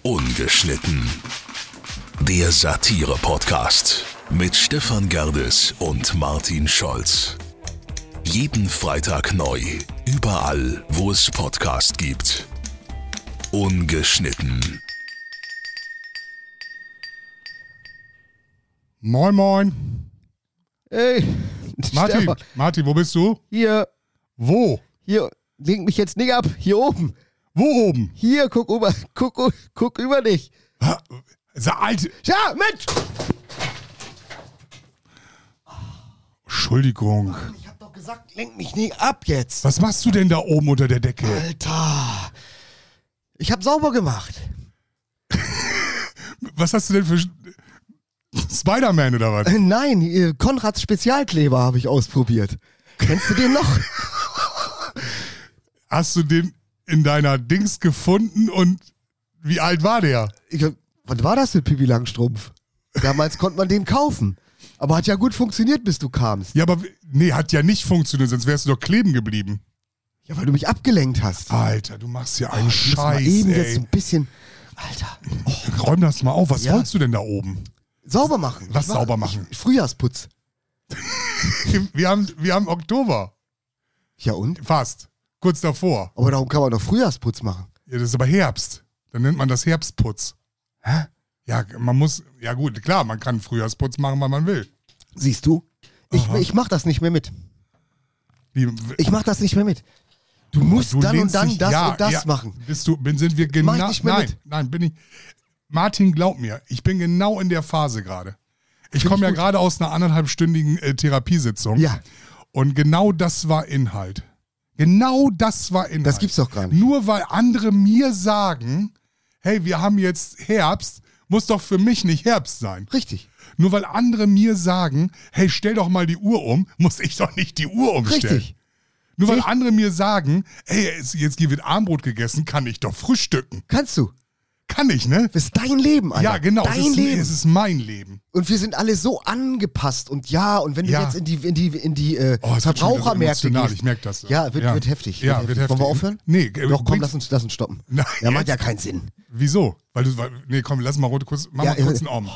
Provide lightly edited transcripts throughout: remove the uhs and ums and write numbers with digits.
Ungeschnitten. Der Satire-Podcast mit Stefan Gerdes und Martin Scholz. Jeden Freitag neu, überall, wo es Podcast gibt. Ungeschnitten. Moin, moin. Ey, Martin, Stefan, Martin, wo bist du? hier, Wo? lenk mich jetzt nicht ab, hier oben. Wo oben? Hier, guck über dich. Der alte. Ja, Mensch! Entschuldigung. Ich hab doch gesagt, lenk mich nicht ab jetzt. Was machst du denn da oben unter der Decke? Alter, ich hab sauber gemacht. Was hast du denn für Spider-Man oder was? Nein, Konrads Spezialkleber habe ich ausprobiert. Kennst du den noch? Hast du den in deiner Dings gefunden und wie alt war der? Was war das für Pippi Langstrumpf? Damals konnte man den kaufen. Aber hat ja gut funktioniert, bis du kamst. Ja, aber nee, hat ja nicht funktioniert, sonst wärst du doch kleben geblieben. Ja, weil du mich abgelenkt hast. Alter, du machst ja einen Ich muss mal Scheiß, eben ey. jetzt ein bisschen... Alter, Räum das mal auf. Was Ja. wolltest du denn da oben? sauber machen. Was sauber machen? Frühjahrsputz. Wir haben Oktober. Ja und? Fast. Kurz davor. Aber darum kann man doch Frühjahrsputz machen. Ja, das ist aber Herbst. Dann nennt man das Herbstputz. Hä? Ja, man muss, ja gut, klar, man kann Frühjahrsputz machen, wann man will. Siehst du? Aha. Ich mach das nicht mehr mit. Wie, Ich mach das nicht mehr mit. Du musst dann und lehnst dann dich- das ja, und das ja, machen. Sind wir genau, Mach ich nicht mehr nein, mit. nein, bin ich, Martin, glaub mir, ich bin genau in der Phase gerade. Ich Find komme ich ja gut. gerade aus einer 1,5-stündigen Therapiesitzung. Ja, Und genau das war Inhalt. Genau das war Inhalt. das gibt's doch gar nicht. Nur weil andere mir sagen, hey, wir haben jetzt Herbst, muss doch für mich nicht Herbst sein. Richtig. Nur weil andere mir sagen, hey, stell doch mal die Uhr um, muss ich doch nicht die Uhr umstellen. Richtig. Nur weil Richtig. andere mir sagen, hey, jetzt wird Armbrot gegessen, kann ich doch frühstücken. Kannst du. Kann ich, ne? Das ist dein Leben, Alter. Ja, genau. Dein Leben. Es ist mein Leben. Und wir sind alle so angepasst. Und ja, und wenn du Ja. jetzt in die Oh, es wird schon wieder so Verbrauchermärkte emotional, gehst. ich merke das. Ja, wird heftig. Ja, wird heftig. Wollen wir aufhören? Nee, Doch, komm, bringt- lass uns stoppen. Na, Ja, macht jetzt? ja keinen Sinn. Wieso? Nee, komm, lass mal kurz, mach Ja, mal kurz einen Om.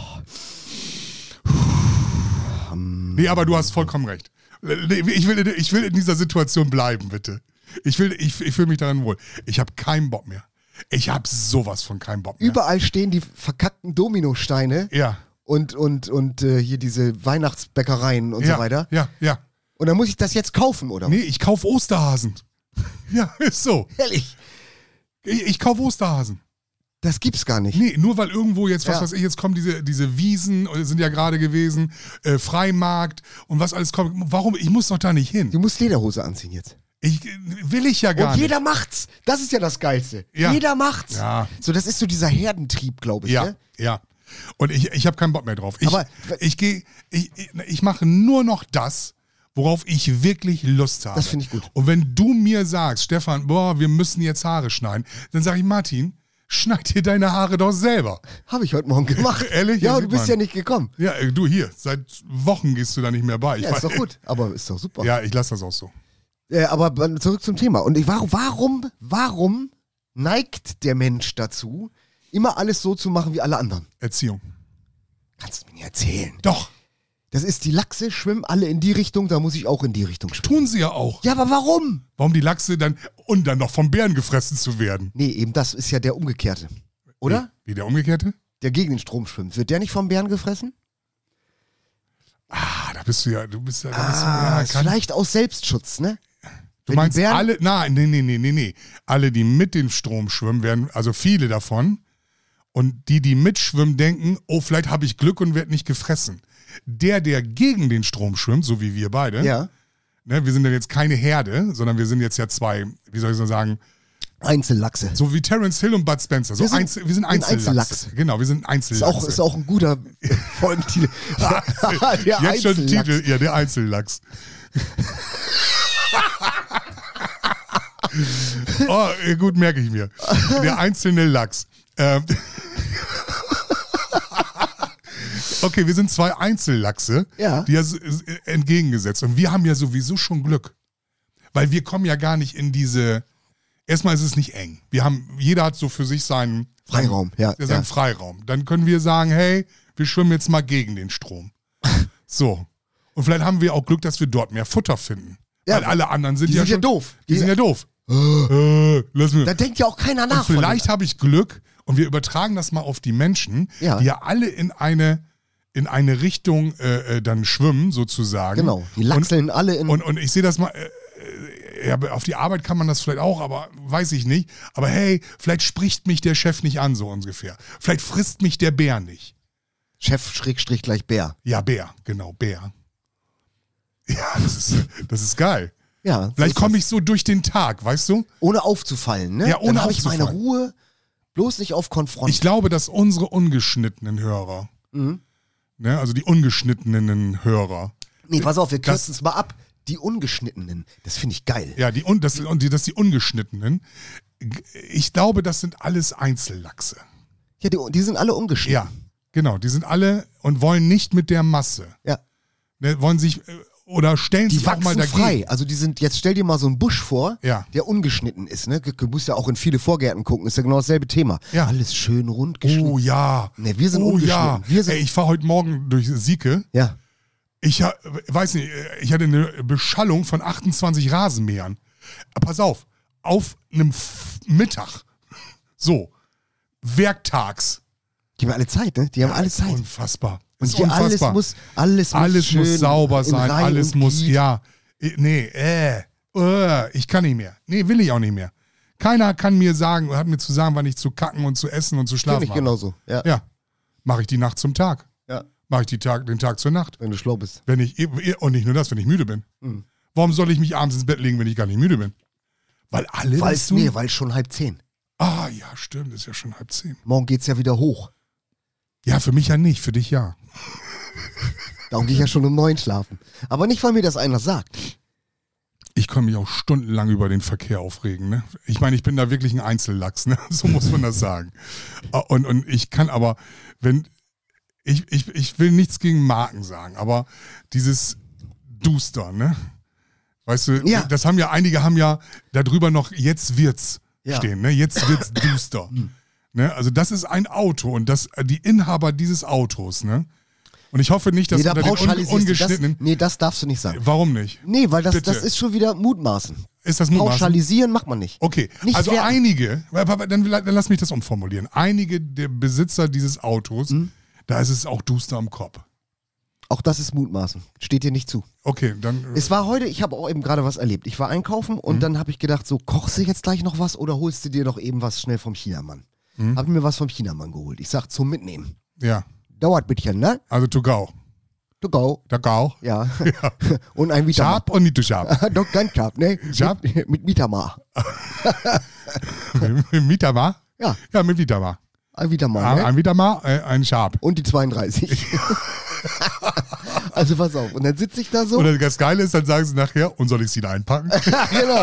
Nee, aber du hast vollkommen recht. Nee, ich will in dieser Situation bleiben, bitte. Ich fühle mich darin wohl. Ich habe keinen Bock mehr. Ich habe sowas von keinen Bock mehr. Überall stehen die verkackten Dominosteine Ja. und hier diese Weihnachtsbäckereien und Ja, so weiter. ja. Und dann muss ich das jetzt kaufen, oder? Nee, ich kaufe Osterhasen. Ja, ist so. Ehrlich, Ich kaufe Osterhasen. das gibt's gar nicht. Nee, nur weil irgendwo jetzt, was Ja. weiß ich, jetzt kommen diese Wiesen, sind ja gerade gewesen, Freimarkt und was alles kommt. Warum? Ich muss doch da nicht hin. Du musst Lederhose anziehen jetzt. Will ich ja gar Und nicht. jeder macht's. Das ist ja das Geilste. Ja. Jeder macht's. Ja. So, das ist so dieser Herdentrieb, glaube ich. Ja, Ne? ja. Und ich habe keinen Bock mehr drauf. Aber- Ich mache nur noch das, worauf ich wirklich Lust habe. Das finde ich gut. Und wenn du mir sagst, Stefan, boah, wir müssen jetzt Haare schneiden, dann sage ich, Martin, schneid dir deine Haare doch selber. Habe ich heute Morgen gemacht. Ehrlich? Ja, Ja, du sieht bist man. ja nicht gekommen. Ja, du hier, seit Wochen gehst du da nicht mehr bei. Ich Ja, ist weiß- doch gut. Aber ist doch super. Ja, ich lasse das auch so. Aber zurück zum Thema. Und warum neigt der Mensch dazu, immer alles so zu machen wie alle anderen? Erziehung. Kannst du mir nicht erzählen. Doch, Das ist, die Lachse schwimmen alle in die Richtung, da muss ich auch in die Richtung schwimmen. tun sie ja auch. Ja, aber warum? Warum die Lachse dann noch vom Bären gefressen zu werden? Nee, eben das ist ja der Umgekehrte. Oder? Wie der Umgekehrte? Der gegen den Strom schwimmt. Wird der nicht vom Bären gefressen? Da bist du ja, Ist vielleicht aus Selbstschutz, ne? Du Wenn meinst die Bären- alle, nein, nee. Alle, die mit dem Strom schwimmen, werden, also viele davon, und die mitschwimmen, denken, oh, vielleicht habe ich Glück und werde nicht gefressen. Der gegen den Strom schwimmt, so wie wir beide, Ja. ne, wir sind ja jetzt keine Herde, sondern wir sind jetzt ja zwei, wie soll ich so sagen, Einzellachse. so wie Terence Hill und Bud Spencer. So Wir sind wir sind Einzellachse. Einzellachse. Genau, wir sind Ist Einzellachse. auch ein guter Folgentitel. Der Jetzt schon Einzellachs. Titel, ja, der Einzellachs. Oh, gut, merke ich mir. Der einzelne Lachs. Okay, wir sind zwei Einzellachse, Ja. die ja entgegengesetzt. Und wir haben ja sowieso schon Glück. Weil wir kommen ja gar nicht in diese erstmal ist es nicht eng. Jeder hat so für sich seinen Freiraum, ja. Seinen Freiraum. Dann können wir sagen, hey, wir schwimmen jetzt mal gegen den Strom. So. Und vielleicht haben wir auch Glück, dass wir dort mehr Futter finden. Ja, weil alle anderen sind die ja sind ja schon doof. Die sind ja doof. Lass mir. Da denkt ja auch keiner nach. Und vielleicht habe ich Glück und wir übertragen das mal auf die Menschen, die ja alle in eine Richtung dann schwimmen, sozusagen. Genau, die lachseln alle in... Und ich sehe das mal, auf die Arbeit kann man das vielleicht auch, aber weiß ich nicht. Aber hey, vielleicht spricht mich der Chef nicht an, so ungefähr. Vielleicht frisst mich der Bär nicht. Chef / gleich Bär. Ja, Bär, genau, Bär. Ja, das ist geil. Ja, vielleicht komme ich so durch den Tag, weißt du? Ohne aufzufallen, ne? Ja, ohne Dann habe ich meine aufzufallen. Ruhe, bloß nicht auf Konfront. Ich glaube, dass unsere ungeschnittenen Hörer, ne, also die ungeschnittenen Hörer. Nee, pass auf, wir kürzen es mal ab. Die Ungeschnittenen, das finde ich geil. Ja, die Ungeschnittenen. Ich glaube, das sind alles Einzellachse. Ja, die sind alle ungeschnitten. Ja, genau. Die sind alle und wollen nicht mit der Masse. Ja. Ne, wollen sich oder stellen Die sich auch mal wachsen dagegen. frei. Also jetzt stell dir mal so einen Busch vor, Ja. der ungeschnitten ist. Ne? Du musst ja auch in viele Vorgärten gucken, ist ja genau dasselbe Thema. Ja. Alles schön rund geschnitten. Oh ja. Ne, wir sind Oh ungeschnitten. ja. Wir sind, Ey, ich fahre heute Morgen durch Sieke. ja. Ich weiß nicht, ich hatte eine Beschallung von 28 Rasenmähern. Pass auf einem Mittag. So. Werktags. Die haben alle Zeit, ne? Die haben alle Zeit. Unfassbar. Und Ist hier unfassbar. alles muss schön muss sauber in sein, Reihe alles und muss, Glied. ja. Nee, ich kann nicht mehr. Nee, will ich auch nicht mehr. Keiner kann mir sagen, hat mir zu sagen, wann ich zu kacken und zu essen und zu Kenn schlafen ich habe. genauso. Ja. Ja. Mache ich die Nacht zum Tag. Ja. Mache ich den Tag zur Nacht. Wenn du schlau bist. Und nicht nur das, wenn ich müde bin. Warum soll ich mich abends ins Bett legen, wenn ich gar nicht müde bin? Weil alle Weil das es tun? schon 9:30. Ah, ja, stimmt, ist ja schon 9:30. Morgen geht's ja wieder hoch. Ja, für mich ja nicht, für dich ja. Darum gehe ich ja schon um 9 schlafen. Aber nicht, weil mir das einer sagt. Ich kann mich auch stundenlang über den Verkehr aufregen. Ne? Ich meine, ich bin da wirklich ein Einzellachs, ne? So muss man das sagen. Und ich kann aber, ich will nichts gegen Marken sagen, aber dieses Duster, ne? Weißt du, Ja. das haben ja, einige haben ja darüber noch, jetzt wird's stehen, ne? Jetzt wird's duster. Ne? Also das ist ein Auto und die Inhaber dieses Autos, ne? Und ich hoffe nicht, dass Nee, da unter den pauschalisierst du ungeschnittenen... das. Nee, das darfst du nicht sagen. Warum nicht? Nee, weil das Bitte. ist schon wieder Mutmaßen. Ist das Mutmaßen? Pauschalisieren macht man nicht. Okay, Nicht also werten. einige, dann lass mich das umformulieren. Einige der Besitzer dieses Autos, da ist es auch duster am Kopf. Auch das ist Mutmaßen. Steht dir nicht zu. Okay, dann. Es war heute, ich habe auch eben gerade was erlebt. Ich war einkaufen und dann habe ich gedacht, so kochst du jetzt gleich noch was oder holst du dir noch eben was schnell vom Chinamann? Hab mir was vom Chinamann geholt. Ich sag zum Mitnehmen. Ja, Dauert bittchen, ne? also to go. To go. Da go. Ja. Und ein Vitamin. Scharf und nicht to scharf. Doch ganz scharf, ne? Scharf? Mit Vitamar. Mit Vitama? Ja, Ja, mit Vitama. ein Vitamar, ne? Ein Vitama, ein Scharf. Und die 32. Also pass auf. Und dann sitze ich da so. Und das Geile ist, dann sagen sie nachher, und soll ich sie da einpacken? Genau.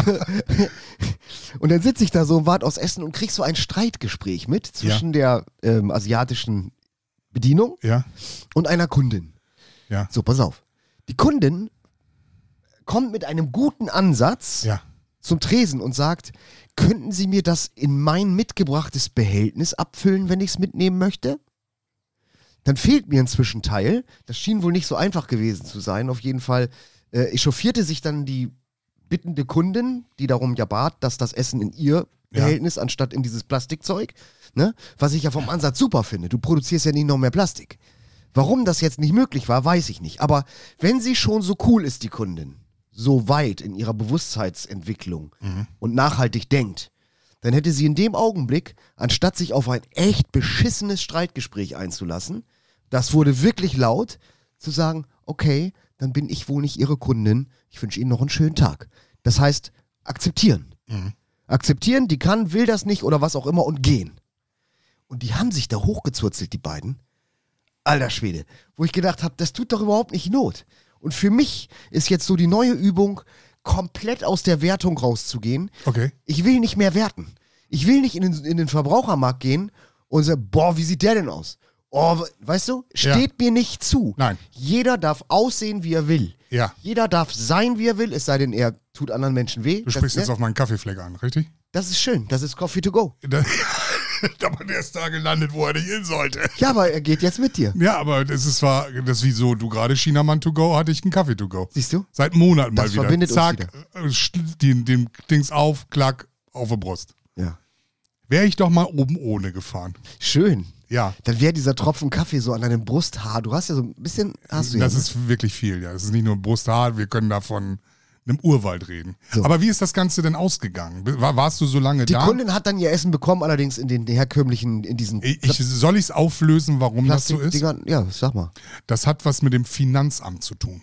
Und dann sitze ich da so und warte aufs Essen und krieg so ein Streitgespräch mit zwischen der asiatischen Bedienung Ja, und einer Kundin. ja, So, pass auf. Die Kundin kommt mit einem guten Ansatz ja. zum Tresen und sagt, könnten Sie mir das in mein mitgebrachtes Behältnis abfüllen, wenn ich es mitnehmen möchte? Dann fehlt mir ein Zwischenteil. Das schien wohl nicht so einfach gewesen zu sein. Auf jeden Fall echauffierte sich dann die bittende Kundin, die darum ja bat, dass das Essen in ihr Behältnis anstatt in dieses Plastikzeug, ne? Was ich ja vom Ansatz super finde. Du produzierst ja nicht noch mehr Plastik. Warum das jetzt nicht möglich war, weiß ich nicht. Aber wenn sie schon so cool ist, die Kundin, so weit in ihrer Bewusstseinsentwicklung und nachhaltig denkt, dann hätte sie in dem Augenblick, anstatt sich auf ein echt beschissenes Streitgespräch einzulassen, das wurde wirklich laut, zu sagen, okay, dann bin ich wohl nicht Ihre Kundin, ich wünsche Ihnen noch einen schönen Tag. Das heißt, akzeptieren. Akzeptieren, die kann, will das nicht oder was auch immer und gehen. Und die haben sich da hochgezurzelt, die beiden. Alter Schwede. Wo ich gedacht habe, das tut doch überhaupt nicht Not. Und für mich ist jetzt so die neue Übung, komplett aus der Wertung rauszugehen. Okay. Ich will nicht mehr werten. Ich will nicht in den Verbrauchermarkt gehen und sagen, boah, wie sieht der denn aus? Oh, weißt du, Ja. steht mir nicht zu. Nein. Jeder darf aussehen, wie er will. Ja. Jeder darf sein, wie er will, es sei denn, er tut anderen Menschen weh. Du sprichst jetzt auf meinen Kaffeefleck an, richtig? Das ist schön, das ist Coffee to go. Aber der ist da gelandet, wo er nicht hin sollte. Ja, aber er geht jetzt mit dir. Ja, aber das ist wieso du gerade Chinamann to go, hatte ich einen Kaffee to go. Siehst du? Seit Monaten mal Das wieder. verbindet uns Zack, den Dings auf, klack, auf die Brust. Ja. Wäre ich doch mal oben ohne gefahren. Schön. Ja. Dann wäre dieser Tropfen Kaffee so an deinem Brusthaar. Du hast ja so ein bisschen, hast du Das ja. ist wirklich viel, ja. Das ist nicht nur ein Brusthaar, wir können da von einem Urwald reden. So. Aber wie ist das Ganze denn ausgegangen? Warst du so lange Die da? Kundin hat dann ihr Essen bekommen, allerdings in den herkömmlichen, in diesen Soll ich es auflösen, warum das so ist? Plastikdingern. Ja, sag mal. Das hat was mit dem Finanzamt zu tun.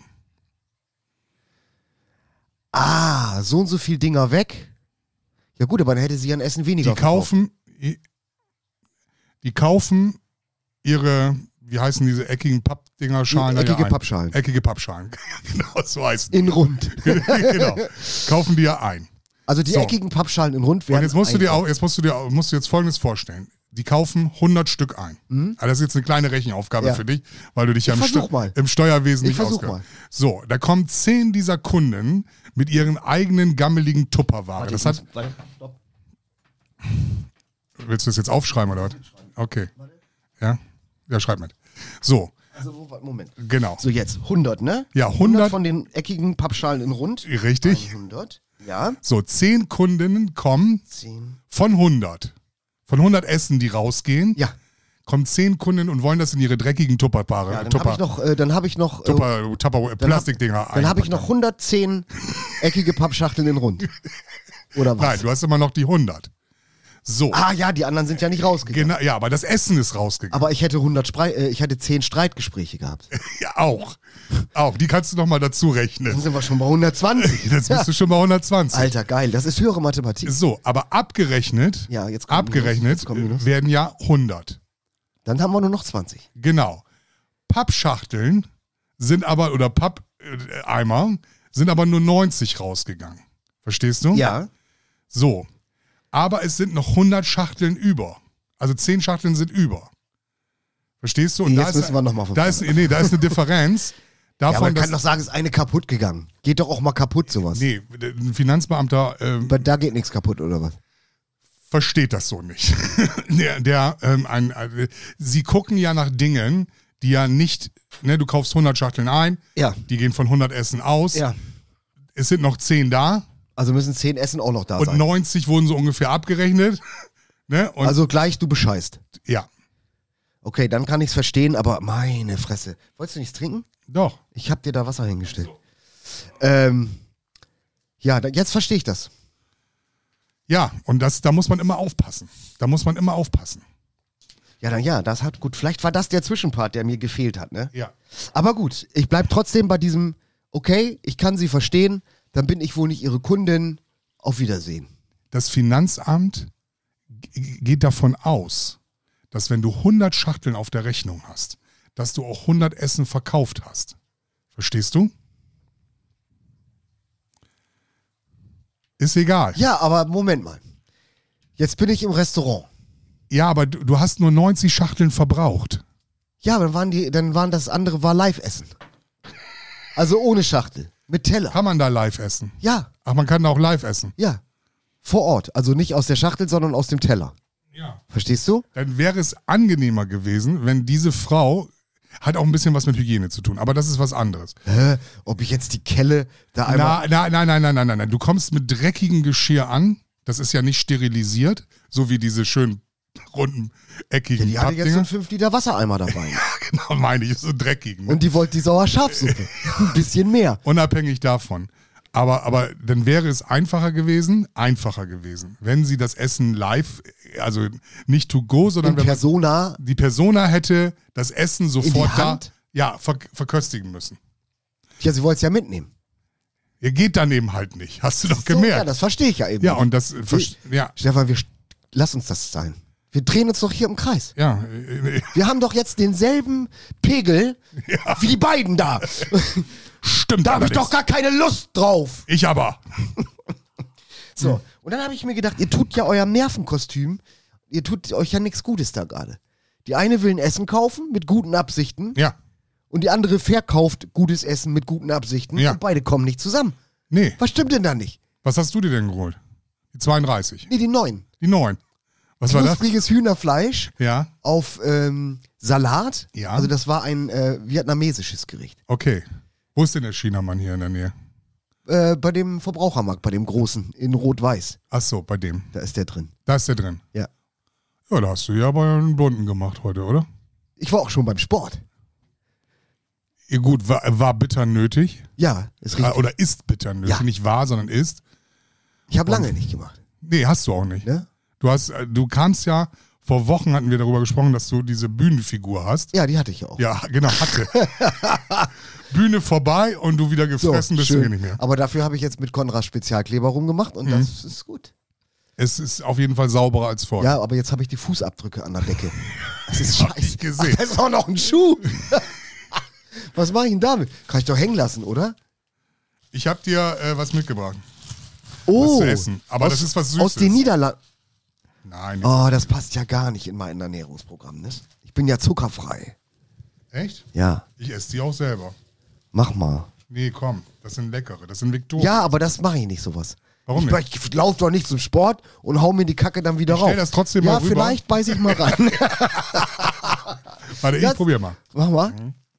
Ah, so und so viel Dinger weg. Ja gut, aber dann hätte sie ein Essen weniger verkauft. Die kaufen ihre, wie heißen diese eckigen Pappdinger, Schalen? da Eckige ja ein. Pappschalen. Eckige Pappschalen, genau, so heißen die. In rund. Genau, kaufen die ja ein. Also die So. eckigen Pappschalen in rund werden Und jetzt musst du einkaufen. dir Folgendes vorstellen. Die kaufen 100 Stück ein. Also das ist jetzt eine kleine Rechenaufgabe Ja. für dich, weil du dich ja versuch mal. im Steuerwesen Ich nicht versuch auskennst. mal. So, da kommen 10 dieser Kunden mit ihren eigenen gammeligen Tupperware. Warte, stopp. Willst du das jetzt aufschreiben oder was? Okay. Ja? Ja, schreib mit. So, Also, Moment. genau. So, jetzt 100, ne? Ja, 100. von den eckigen Pappschalen in rund. Richtig. 100. Ja. So, 10 Kundinnen kommen 10. von 100. Von 100 Essen, die rausgehen, Ja. kommen 10 Kundinnen und wollen das in ihre dreckigen Tupperware. Ja, dann habe ich noch Plastikdinger dann habe ich noch 110 eckige Pappschachteln in rund. Oder was? Nein, du hast immer noch die 100. So, Ah ja, die anderen sind ja nicht rausgegangen. genau, ja, aber das Essen ist rausgegangen. Aber ich hätte 10 Streitgespräche gehabt. Ja, auch. Auch, die kannst du noch mal dazu Dann rechnen. sind wir schon bei 120. Jetzt bist du schon bei 120. Alter, geil. Das ist höhere Mathematik. So, aber abgerechnet, Ja, jetzt kommt Minus. Jetzt kommt Minus. werden ja 100. Dann haben wir nur noch 20. Genau. Pappschachteln sind aber, oder Pappeimer sind aber nur 90 rausgegangen. Verstehst du? Ja. So. Aber es sind noch 100 Schachteln über. Also 10 Schachteln sind über. Verstehst du? Und Jetzt müssen wir noch mal von da ist eine Differenz. Ja, aber Davon, man kann doch sagen, es ist eine kaputt gegangen. Geht doch auch mal kaputt, sowas. nee, ein Finanzbeamter Aber da geht nichts kaputt, oder was? versteht das so nicht. Sie gucken ja nach Dingen, die ja nicht, ne, du kaufst 100 Schachteln ein, Ja. die gehen von 100 Essen aus, Ja. es sind noch 10 da Also müssen 10 Essen auch noch da und sein. 90 wurden so ungefähr abgerechnet. Ne? Und Also gleich du bescheißt. ja, Okay, dann kann ich es verstehen, aber meine Fresse. Wolltest du nichts trinken? doch. Ich hab dir da Wasser hingestellt. Ja, jetzt verstehe ich das. Ja, und da muss man immer aufpassen. Da muss man immer aufpassen. Ja, dann ja, das hat gut. Vielleicht war das der Zwischenpart, der mir gefehlt hat, ne? Ja. Aber gut, ich bleib trotzdem bei diesem, okay, ich kann sie verstehen, dann bin ich wohl nicht ihre Kundin. Auf Wiedersehen. Das Finanzamt geht davon aus, dass wenn du 100 Schachteln auf der Rechnung hast, dass du auch 100 Essen verkauft hast. Verstehst du? Ist egal. Ja, aber Moment mal. Jetzt bin ich im Restaurant. Ja, aber du hast nur 90 Schachteln verbraucht. Ja, aber dann waren das andere war Live-Essen. Also ohne Schachtel. Mit Teller. Kann man da live essen? Ja, Ach, man kann da auch live essen. ja. Vor Ort. Also nicht aus der Schachtel, sondern aus dem Teller. Ja. Verstehst du? Dann wäre es angenehmer gewesen, wenn diese Frau, hat auch ein bisschen was mit Hygiene zu tun, aber das ist was anderes. Ob ich jetzt die Kelle da einmal... Nein. Du kommst mit dreckigem Geschirr an. Das ist ja nicht sterilisiert, so wie diese schönen runden, eckigen Die hatte jetzt so Pappdinger. einen 5 Liter Wassereimer dabei. Genau, meine ich, so dreckig. Ne? Und die wollte die Sauerschafsuppe. Ein bisschen mehr. Unabhängig davon. Aber dann wäre es einfacher gewesen, wenn sie das Essen live, also nicht to go, sondern In wenn Persona die Persona hätte das Essen sofort da Hand? verköstigen müssen. Ja, sie wollte es ja mitnehmen. Ihr geht dann eben halt nicht, hast du doch So, ja, gemerkt. das verstehe ich ja eben. Ja, nicht. und das, ja, Stefan, lass uns das sein. Wir drehen uns doch hier im Kreis. ja, Wir haben doch jetzt denselben Pegel wie die beiden da. stimmt. Da habe ich allerdings. doch gar keine Lust drauf. Ich aber. So, und dann habe ich mir gedacht, ihr tut ja euer Nervenkostüm, ihr tut euch ja nichts Gutes da gerade. Die eine will ein Essen kaufen mit guten Absichten Ja. und die andere verkauft gutes Essen mit guten Absichten Ja. und beide kommen nicht zusammen. Nee. Was stimmt denn da nicht? Was hast du dir denn geholt? Die 32. Nee, die 9. Die 9. Was war das? Knuspriges Hühnerfleisch Ja. auf Salat. Ja. Also das war ein vietnamesisches Gericht. Okay. Wo ist denn der Chinamann hier in der Nähe? Bei dem Verbrauchermarkt, bei dem großen, in Rot-Weiß. Ach so, bei dem. Da ist der drin. Da ist der drin. Ja. Ja, da hast du ja aber einen bunten gemacht heute, oder? Ich war auch schon beim Sport. Ja, gut, war bitter nötig. Ja, ist richtig. Oder ist bitter nötig. Ja. Nicht wahr, sondern ist. Ich habe lange nicht gemacht. Nee, hast du auch nicht. Ne? Du kamst ja, vor Wochen hatten wir darüber gesprochen, dass du diese Bühnenfigur hast. Ja, die hatte ich ja auch. Ja, genau, hatte. Bühne vorbei und du wieder gefressen bist du schön. hier nicht mehr. Aber dafür habe ich jetzt mit Konrad Spezialkleber rumgemacht und das ist gut. Es ist auf jeden Fall sauberer als vorher. Ja, aber jetzt habe ich die Fußabdrücke an der Decke. Das ist Hab scheiße. ich gesehen. Ach, da ist auch noch ein Schuh. Was mache ich denn damit? Kann ich doch hängen lassen, oder? Ich habe dir was mitgebracht. Oh, zu essen. Aber das ist was Süßes. Aus den Niederlanden. Nein. Oh, das passt ja gar nicht in mein Ernährungsprogramm, ne? Ich bin ja zuckerfrei. Echt? Ja, Ich esse die auch selber. mach mal. Nee, komm. Das sind leckere. Das sind Victoria. Ja, aber das mache ich nicht, sowas. Warum nicht? Ich laufe doch nicht zum Sport und hau mir die Kacke dann wieder Ich rauf. stell das trotzdem mal ja, rüber. vielleicht beiß ich mal rein. Warte, ich Das- probier mal. Mach mal.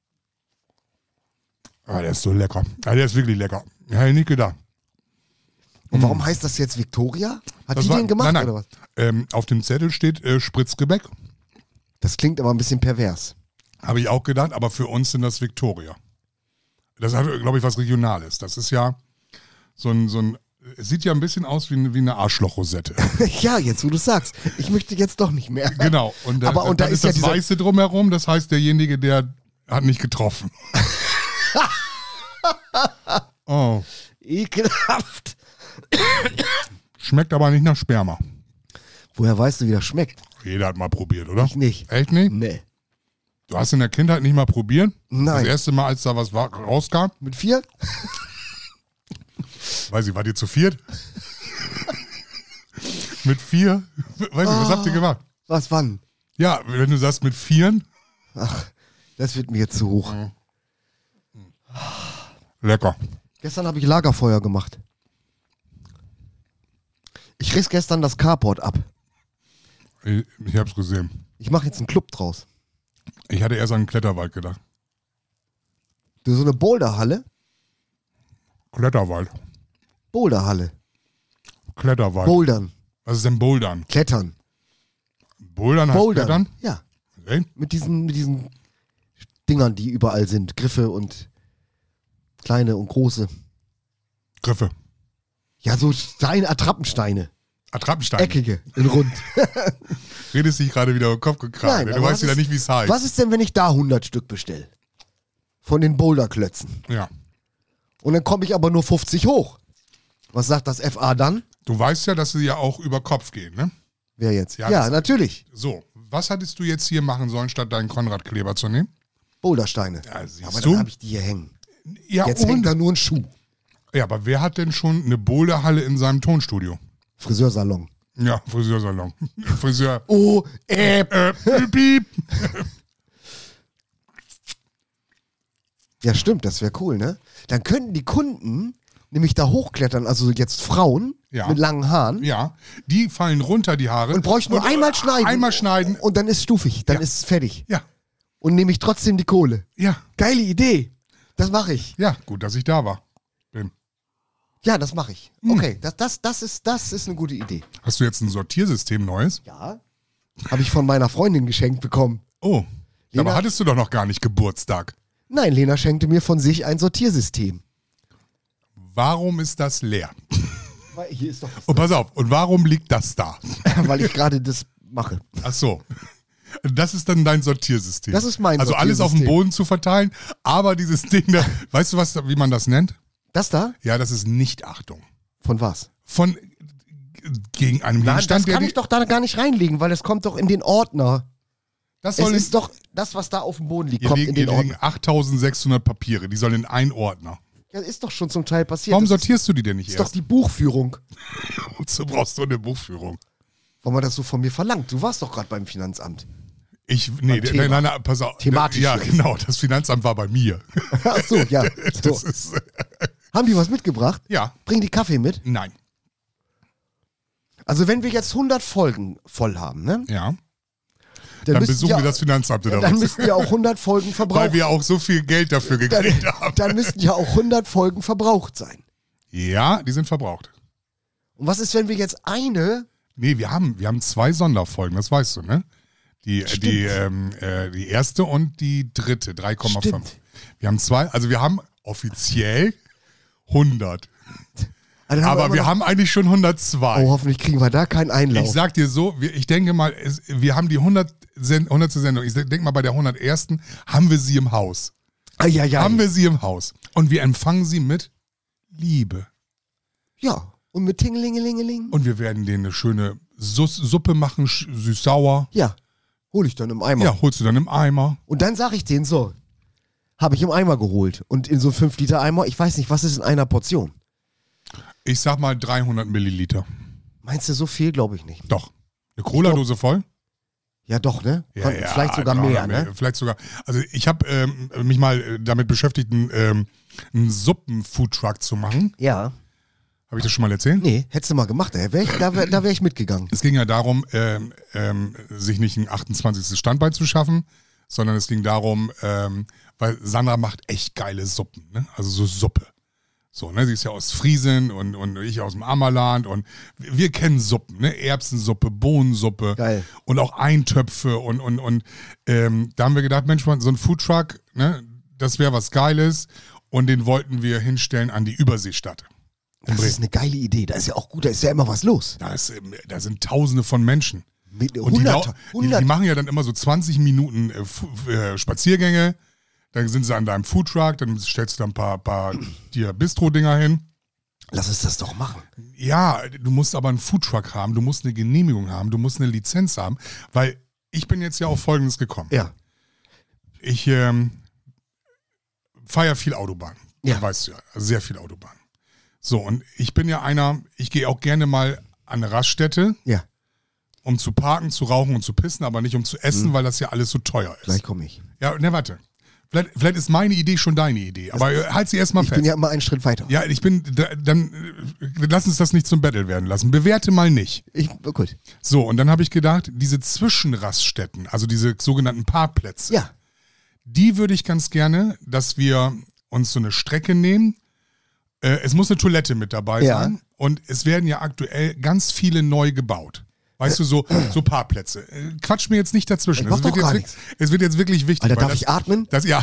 Ah, der ist so lecker. Ah, der ist wirklich lecker. Hätte ich nicht gedacht. Und warum heißt das jetzt Victoria? Hat Das die war- den gemacht nein, oder was? Auf dem Zettel steht Spritzgebäck. Das klingt aber ein bisschen pervers. Habe ich auch gedacht, aber für uns sind das Victoria. Das hat, glaube ich, was Regionales. Das ist ja so ein es sieht ja ein bisschen aus wie eine Arschlochrosette. Ja, jetzt wo du sagst. Ich möchte jetzt doch nicht mehr. Genau. Und, Aber und da dann ist ja das dieser- Weiße drumherum. Das heißt, derjenige, der hat nicht getroffen. Oh. Ekelhaft. Schmeckt aber nicht nach Sperma. Woher weißt du, wie das schmeckt? Jeder hat mal probiert, oder? Ich nicht. Echt nicht? Nee. Du hast in der Kindheit nicht mal probiert? Nein. Das erste Mal, als da was rauskam? Mit 4? Weiß ich, wart ihr zu viert? Mit 4? Weiß ich, was habt ihr gemacht? Was, wann? Ja, wenn du sagst mit 4, Das wird mir jetzt zu hoch. lecker. Gestern habe ich Lagerfeuer gemacht. Ich riss gestern das Carport ab. Ich hab's gesehen. Ich mache jetzt einen Club draus. Ich hatte erst an einen Kletterwald gedacht. Du, so eine Boulderhalle? Kletterwald. Boulderhalle. Kletterwald. Bouldern. Was ist denn Bouldern? Klettern. Bouldern heißt Bouldern. Klettern? Ja. Okay. Mit diesen Dingern, die überall sind. Griffe und kleine und große. Griffe. Ja, so Attrappensteine. Attrappenstein. Eckige, in rund. Redest dich gerade wieder über den Kopf gekramt. Nein, Du aber weißt was wieder ist- nicht, wie es heißt. Was ist denn, wenn ich da 100 Stück bestelle? Von den Boulderklötzen. Ja. Und dann komme ich aber nur 50 hoch. Was sagt das FA dann? Du weißt ja, dass sie ja auch über Kopf gehen, ne? Wer jetzt? Ja, Ja, das- natürlich. So, was hattest du jetzt hier machen sollen, statt deinen Konrad-Kleber zu nehmen? Bouldersteine. Ja, siehst aber du? dann habe ich die hier hängen. Ja, Jetzt hängt da nur ein Schuh. Ja, aber wer hat denn schon eine Boulderhalle in seinem Tonstudio? Friseursalon. Ja, Friseursalon. Friseur. Oh, Piep. Ja, stimmt, das wäre cool, ne? Dann könnten die Kunden nämlich da hochklettern, also jetzt Frauen Ja. mit langen Haaren Ja, die fallen runter, die Haare. und bräuchten nur einmal schneiden. Einmal schneiden. Und dann ist stufig, dann Ja. ist es fertig. Ja, Und nehme ich trotzdem die Kohle. ja, Geile Idee. Das mache ich. ja, gut, dass ich da war. Ja, das mache ich. Okay, das ist eine gute Idee. Hast du jetzt ein Sortiersystem Neues? Ja. Habe ich von meiner Freundin geschenkt bekommen. Oh, Lena- aber hattest du doch noch gar nicht Geburtstag. Nein, Lena schenkte mir von sich ein Sortiersystem. Warum ist das leer? Weil hier ist doch was Und pass auf, und warum liegt das da? weil ich gerade das mache. Ach so. Das ist dann dein Sortiersystem. Das ist mein Also alles auf dem Sortiersystem. Boden zu verteilen, aber dieses Ding da, weißt du was, wie man das nennt? Das da? Ja, das ist Nichtachtung. Von was? Von gegen einen Nein, das Gegenstand, kann der ich doch da gar nicht reinlegen, weil es kommt doch in den Ordner. das Es soll ist doch das, was da auf dem Boden liegt, hier kommt liegen, in hier den liegen Ordner. 8600 Papiere, die sollen in einen Ordner. Ja, ist doch schon zum Teil passiert. Warum Das sortierst du die denn nicht ist doch erst? die Buchführung. Wozu brauchst du eine Buchführung? Warum man das so von mir verlangt? Du warst doch gerade beim Finanzamt. Nee, Thema. nein, pass auf. Thematisch Ja, jetzt. genau, das Finanzamt war bei mir. Ach so, ja. So. Das ist, Haben die was mitgebracht? ja, Bringen die Kaffee mit? nein, Also wenn wir jetzt 100 Folgen voll haben, ne? ja. Dann Dann müssten besuchen ja, wir das Finanzamt oder Dann was? müssten ja auch 100 Folgen Weil verbraucht wir auch so viel Geld dafür gekriegt haben. Dann müssten ja auch 100 Folgen verbraucht sein. Ja, die sind verbraucht. Und was ist, wenn wir jetzt eine... Nee, wir haben 2 Sonderfolgen, das weißt du, ne? Die erste und die dritte, 3,5. Stimmt. Wir haben 2, also wir haben offiziell 100. Also dann Aber wir haben eigentlich schon 102. Oh, hoffentlich kriegen wir da keinen Einlauf. Ich sag dir so, ich denke mal, wir haben die 100. Sendung. Ich denke mal, bei der 101. haben wir sie im Haus. Haben wir sie im Haus. Und wir empfangen sie mit Liebe. Ja, und mit Tingelingelingeling? Und wir werden denen eine schöne Suppe machen, süß-sauer. Ja, hol ich dann im Eimer. Ja, holst du dann im Eimer. Und dann sag ich denen so, habe ich im Eimer geholt. Und in so 5 Liter Eimer, ich weiß nicht, was ist in einer Portion? Ich sag mal 300 Milliliter. Meinst du, so viel? Glaube ich nicht. Doch. Eine Cola-Dose voll? Ja, doch, ne? Ja, Vielleicht sogar mehr, ne? Vielleicht sogar. Also ich habe mich mal damit beschäftigt, einen Suppen-Foodtruck zu machen. Ja. Habe ich das schon mal erzählt? Nee, hättest du mal gemacht, da wär ich mitgegangen. Es ging ja darum, sich nicht ein 28. Standbein zu schaffen, sondern es ging darum, weil Sandra macht echt geile Suppen, ne? Also so Suppe. So, ne? Sie ist ja aus Friesen und ich aus dem Ammerland und wir kennen Suppen, ne? Erbsensuppe, Bohnensuppe. Geil. Und auch Eintöpfe und da haben wir gedacht, Mensch, so ein Foodtruck, ne? Das wäre was Geiles und den wollten wir hinstellen an die Überseestadt. Das ist eine geile Idee. Da ist ja auch gut, da ist ja immer was los. Da sind Tausende von Menschen. Mit Und die 100. machen ja dann immer so 20 Minuten Spaziergänge. Dann sind sie an deinem Foodtruck, dann stellst du da ein paar dir Bistro-Dinger hin. Lass uns das doch machen. Ja, du musst aber einen Foodtruck haben, du musst eine Genehmigung haben, du musst eine Lizenz haben, weil ich bin jetzt ja auf Folgendes gekommen. Ja. Ich fahre ja viel Autobahn. Ja. Das weißt du ja, also sehr viel Autobahn. So, und ich bin ja ich gehe auch gerne mal an eine Raststätte, Ja, um zu parken, zu rauchen und zu pissen, aber nicht um zu essen, weil das ja alles so teuer ist. gleich komme ich. Ja, ne, warte. Vielleicht ist meine Idee schon deine Idee, aber halt sie erstmal Ich fest. bin ja immer einen Schritt weiter. Ja, dann lass uns das nicht zum Battle werden lassen. Bewerte mal nicht. Gut. So, und dann habe ich gedacht, diese Zwischenraststätten, also diese sogenannten Parkplätze, Ja, die würde ich ganz gerne, dass wir uns so eine Strecke nehmen. Es muss eine Toilette mit dabei Ja. sein und es werden ja aktuell ganz viele neu gebaut. Weißt du, so Parkplätze. Quatsch mir jetzt nicht dazwischen. Ich mach doch gar Es wird jetzt wirklich wichtig. Alter, weil darf ich atmen? Ja.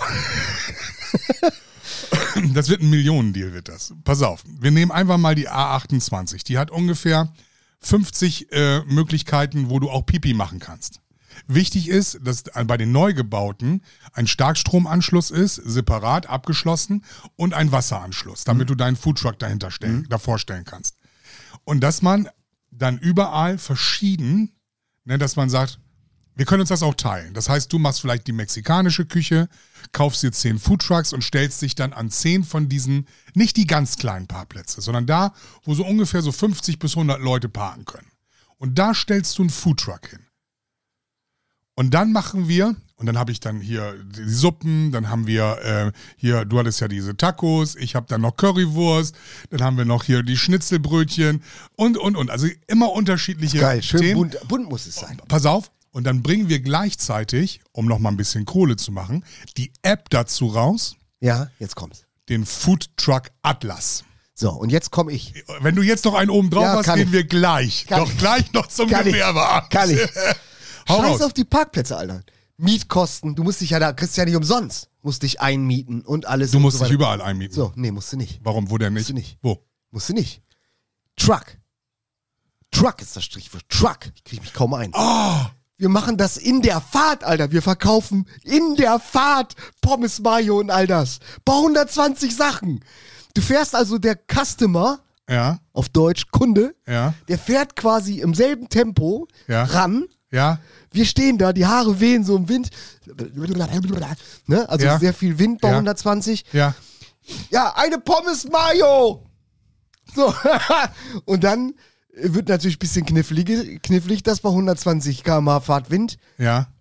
Das wird ein Millionendeal, wird das. Pass auf, wir nehmen einfach mal die A28. Die hat ungefähr 50 Möglichkeiten, wo du auch Pipi machen kannst. Wichtig ist, dass bei den Neugebauten ein Starkstromanschluss ist, separat abgeschlossen und ein Wasseranschluss, damit du deinen Foodtruck davor stellen kannst. Und dass man dann überall verschieden, ne, dass man sagt, wir können uns das auch teilen. Das heißt, du machst vielleicht die mexikanische Küche, kaufst dir 10 Foodtrucks und stellst dich dann an 10 von diesen, nicht die ganz kleinen Parkplätze, sondern da, wo so ungefähr so 50 bis 100 Leute parken können. Und da stellst du einen Foodtruck hin. Und dann machen wir, und dann habe ich dann hier die Suppen, dann haben wir hier, du hattest ja diese Tacos, ich habe dann noch Currywurst, dann haben wir noch hier die Schnitzelbrötchen und. Also immer unterschiedliche geil. Schön Themen. bunt muss es sein. Pass auf, und dann bringen wir gleichzeitig, um nochmal ein bisschen Kohle zu machen, die App dazu raus, Ja, jetzt kommt's. den Foodtruck Atlas. So, und jetzt komme ich. Wenn du jetzt noch einen oben drauf Ja, hast, kann gehen ich. wir gleich. Kann Doch ich. gleich noch zum Kann ich. Gewerbeamt. Kann ich. Hau Scheiß raus. auf die Parkplätze, Alter. Mietkosten, du musst dich ja da, kriegst ja nicht umsonst. Musst dich einmieten und alles. Du und musst so dich weiter. überall einmieten. So, nee, musst du nicht. Warum? Wo denn nicht? Musst du nicht. Wo? Musst du nicht. Truck. Truck ist das Strichwort. Truck. Ich krieg mich kaum ein. Wir machen das in der Fahrt, Alter. Wir verkaufen in der Fahrt Pommes, Mayo und all das. Bei 120 Sachen. Du fährst also der Customer, Ja, auf Deutsch Kunde, ja, der fährt quasi im selben Tempo Ja. ran. ja, Wir stehen da, die Haare wehen so im Wind. Ne? Also Ja. sehr viel Wind bei Ja. 120. ja. Ja, eine Pommes Mayo. So. Und dann wird natürlich ein bisschen knifflig, das bei 120 km/h Fahrtwind. Ja,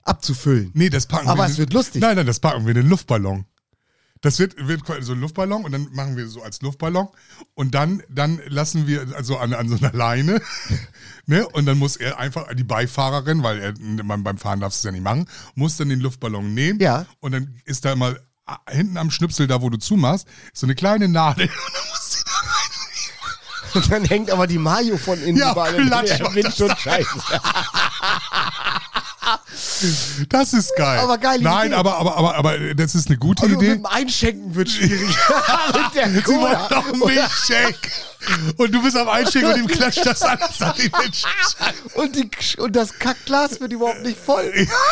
abzufüllen. Nee, das packen Aber wir. es wird lustig. Nein, das packen wir in den Luftballon. Das wird so ein Luftballon und dann machen wir so als Luftballon und dann lassen wir also an so einer Leine, ne? Und dann muss er einfach, die Beifahrerin, weil beim Fahren darfst du es ja nicht machen, muss dann den Luftballon nehmen und dann ist da immer hinten am Schnipsel, da wo du zumachst, ist so eine kleine Nadel und dann muss sie da rein. Und dann hängt aber die Mayo von innen überall in klatsch, Wind schon scheiße. Das ist geil. Aber geile Nein, Idee. aber das ist eine gute Also Idee. mit dem Einschenken wird schwierig. Mit der Sie Cola. wollen noch einen Milchshake. Und du bist am Einschenken und ihm klatscht das alles an die Milchshake. Und das Kackglas wird überhaupt nicht voll.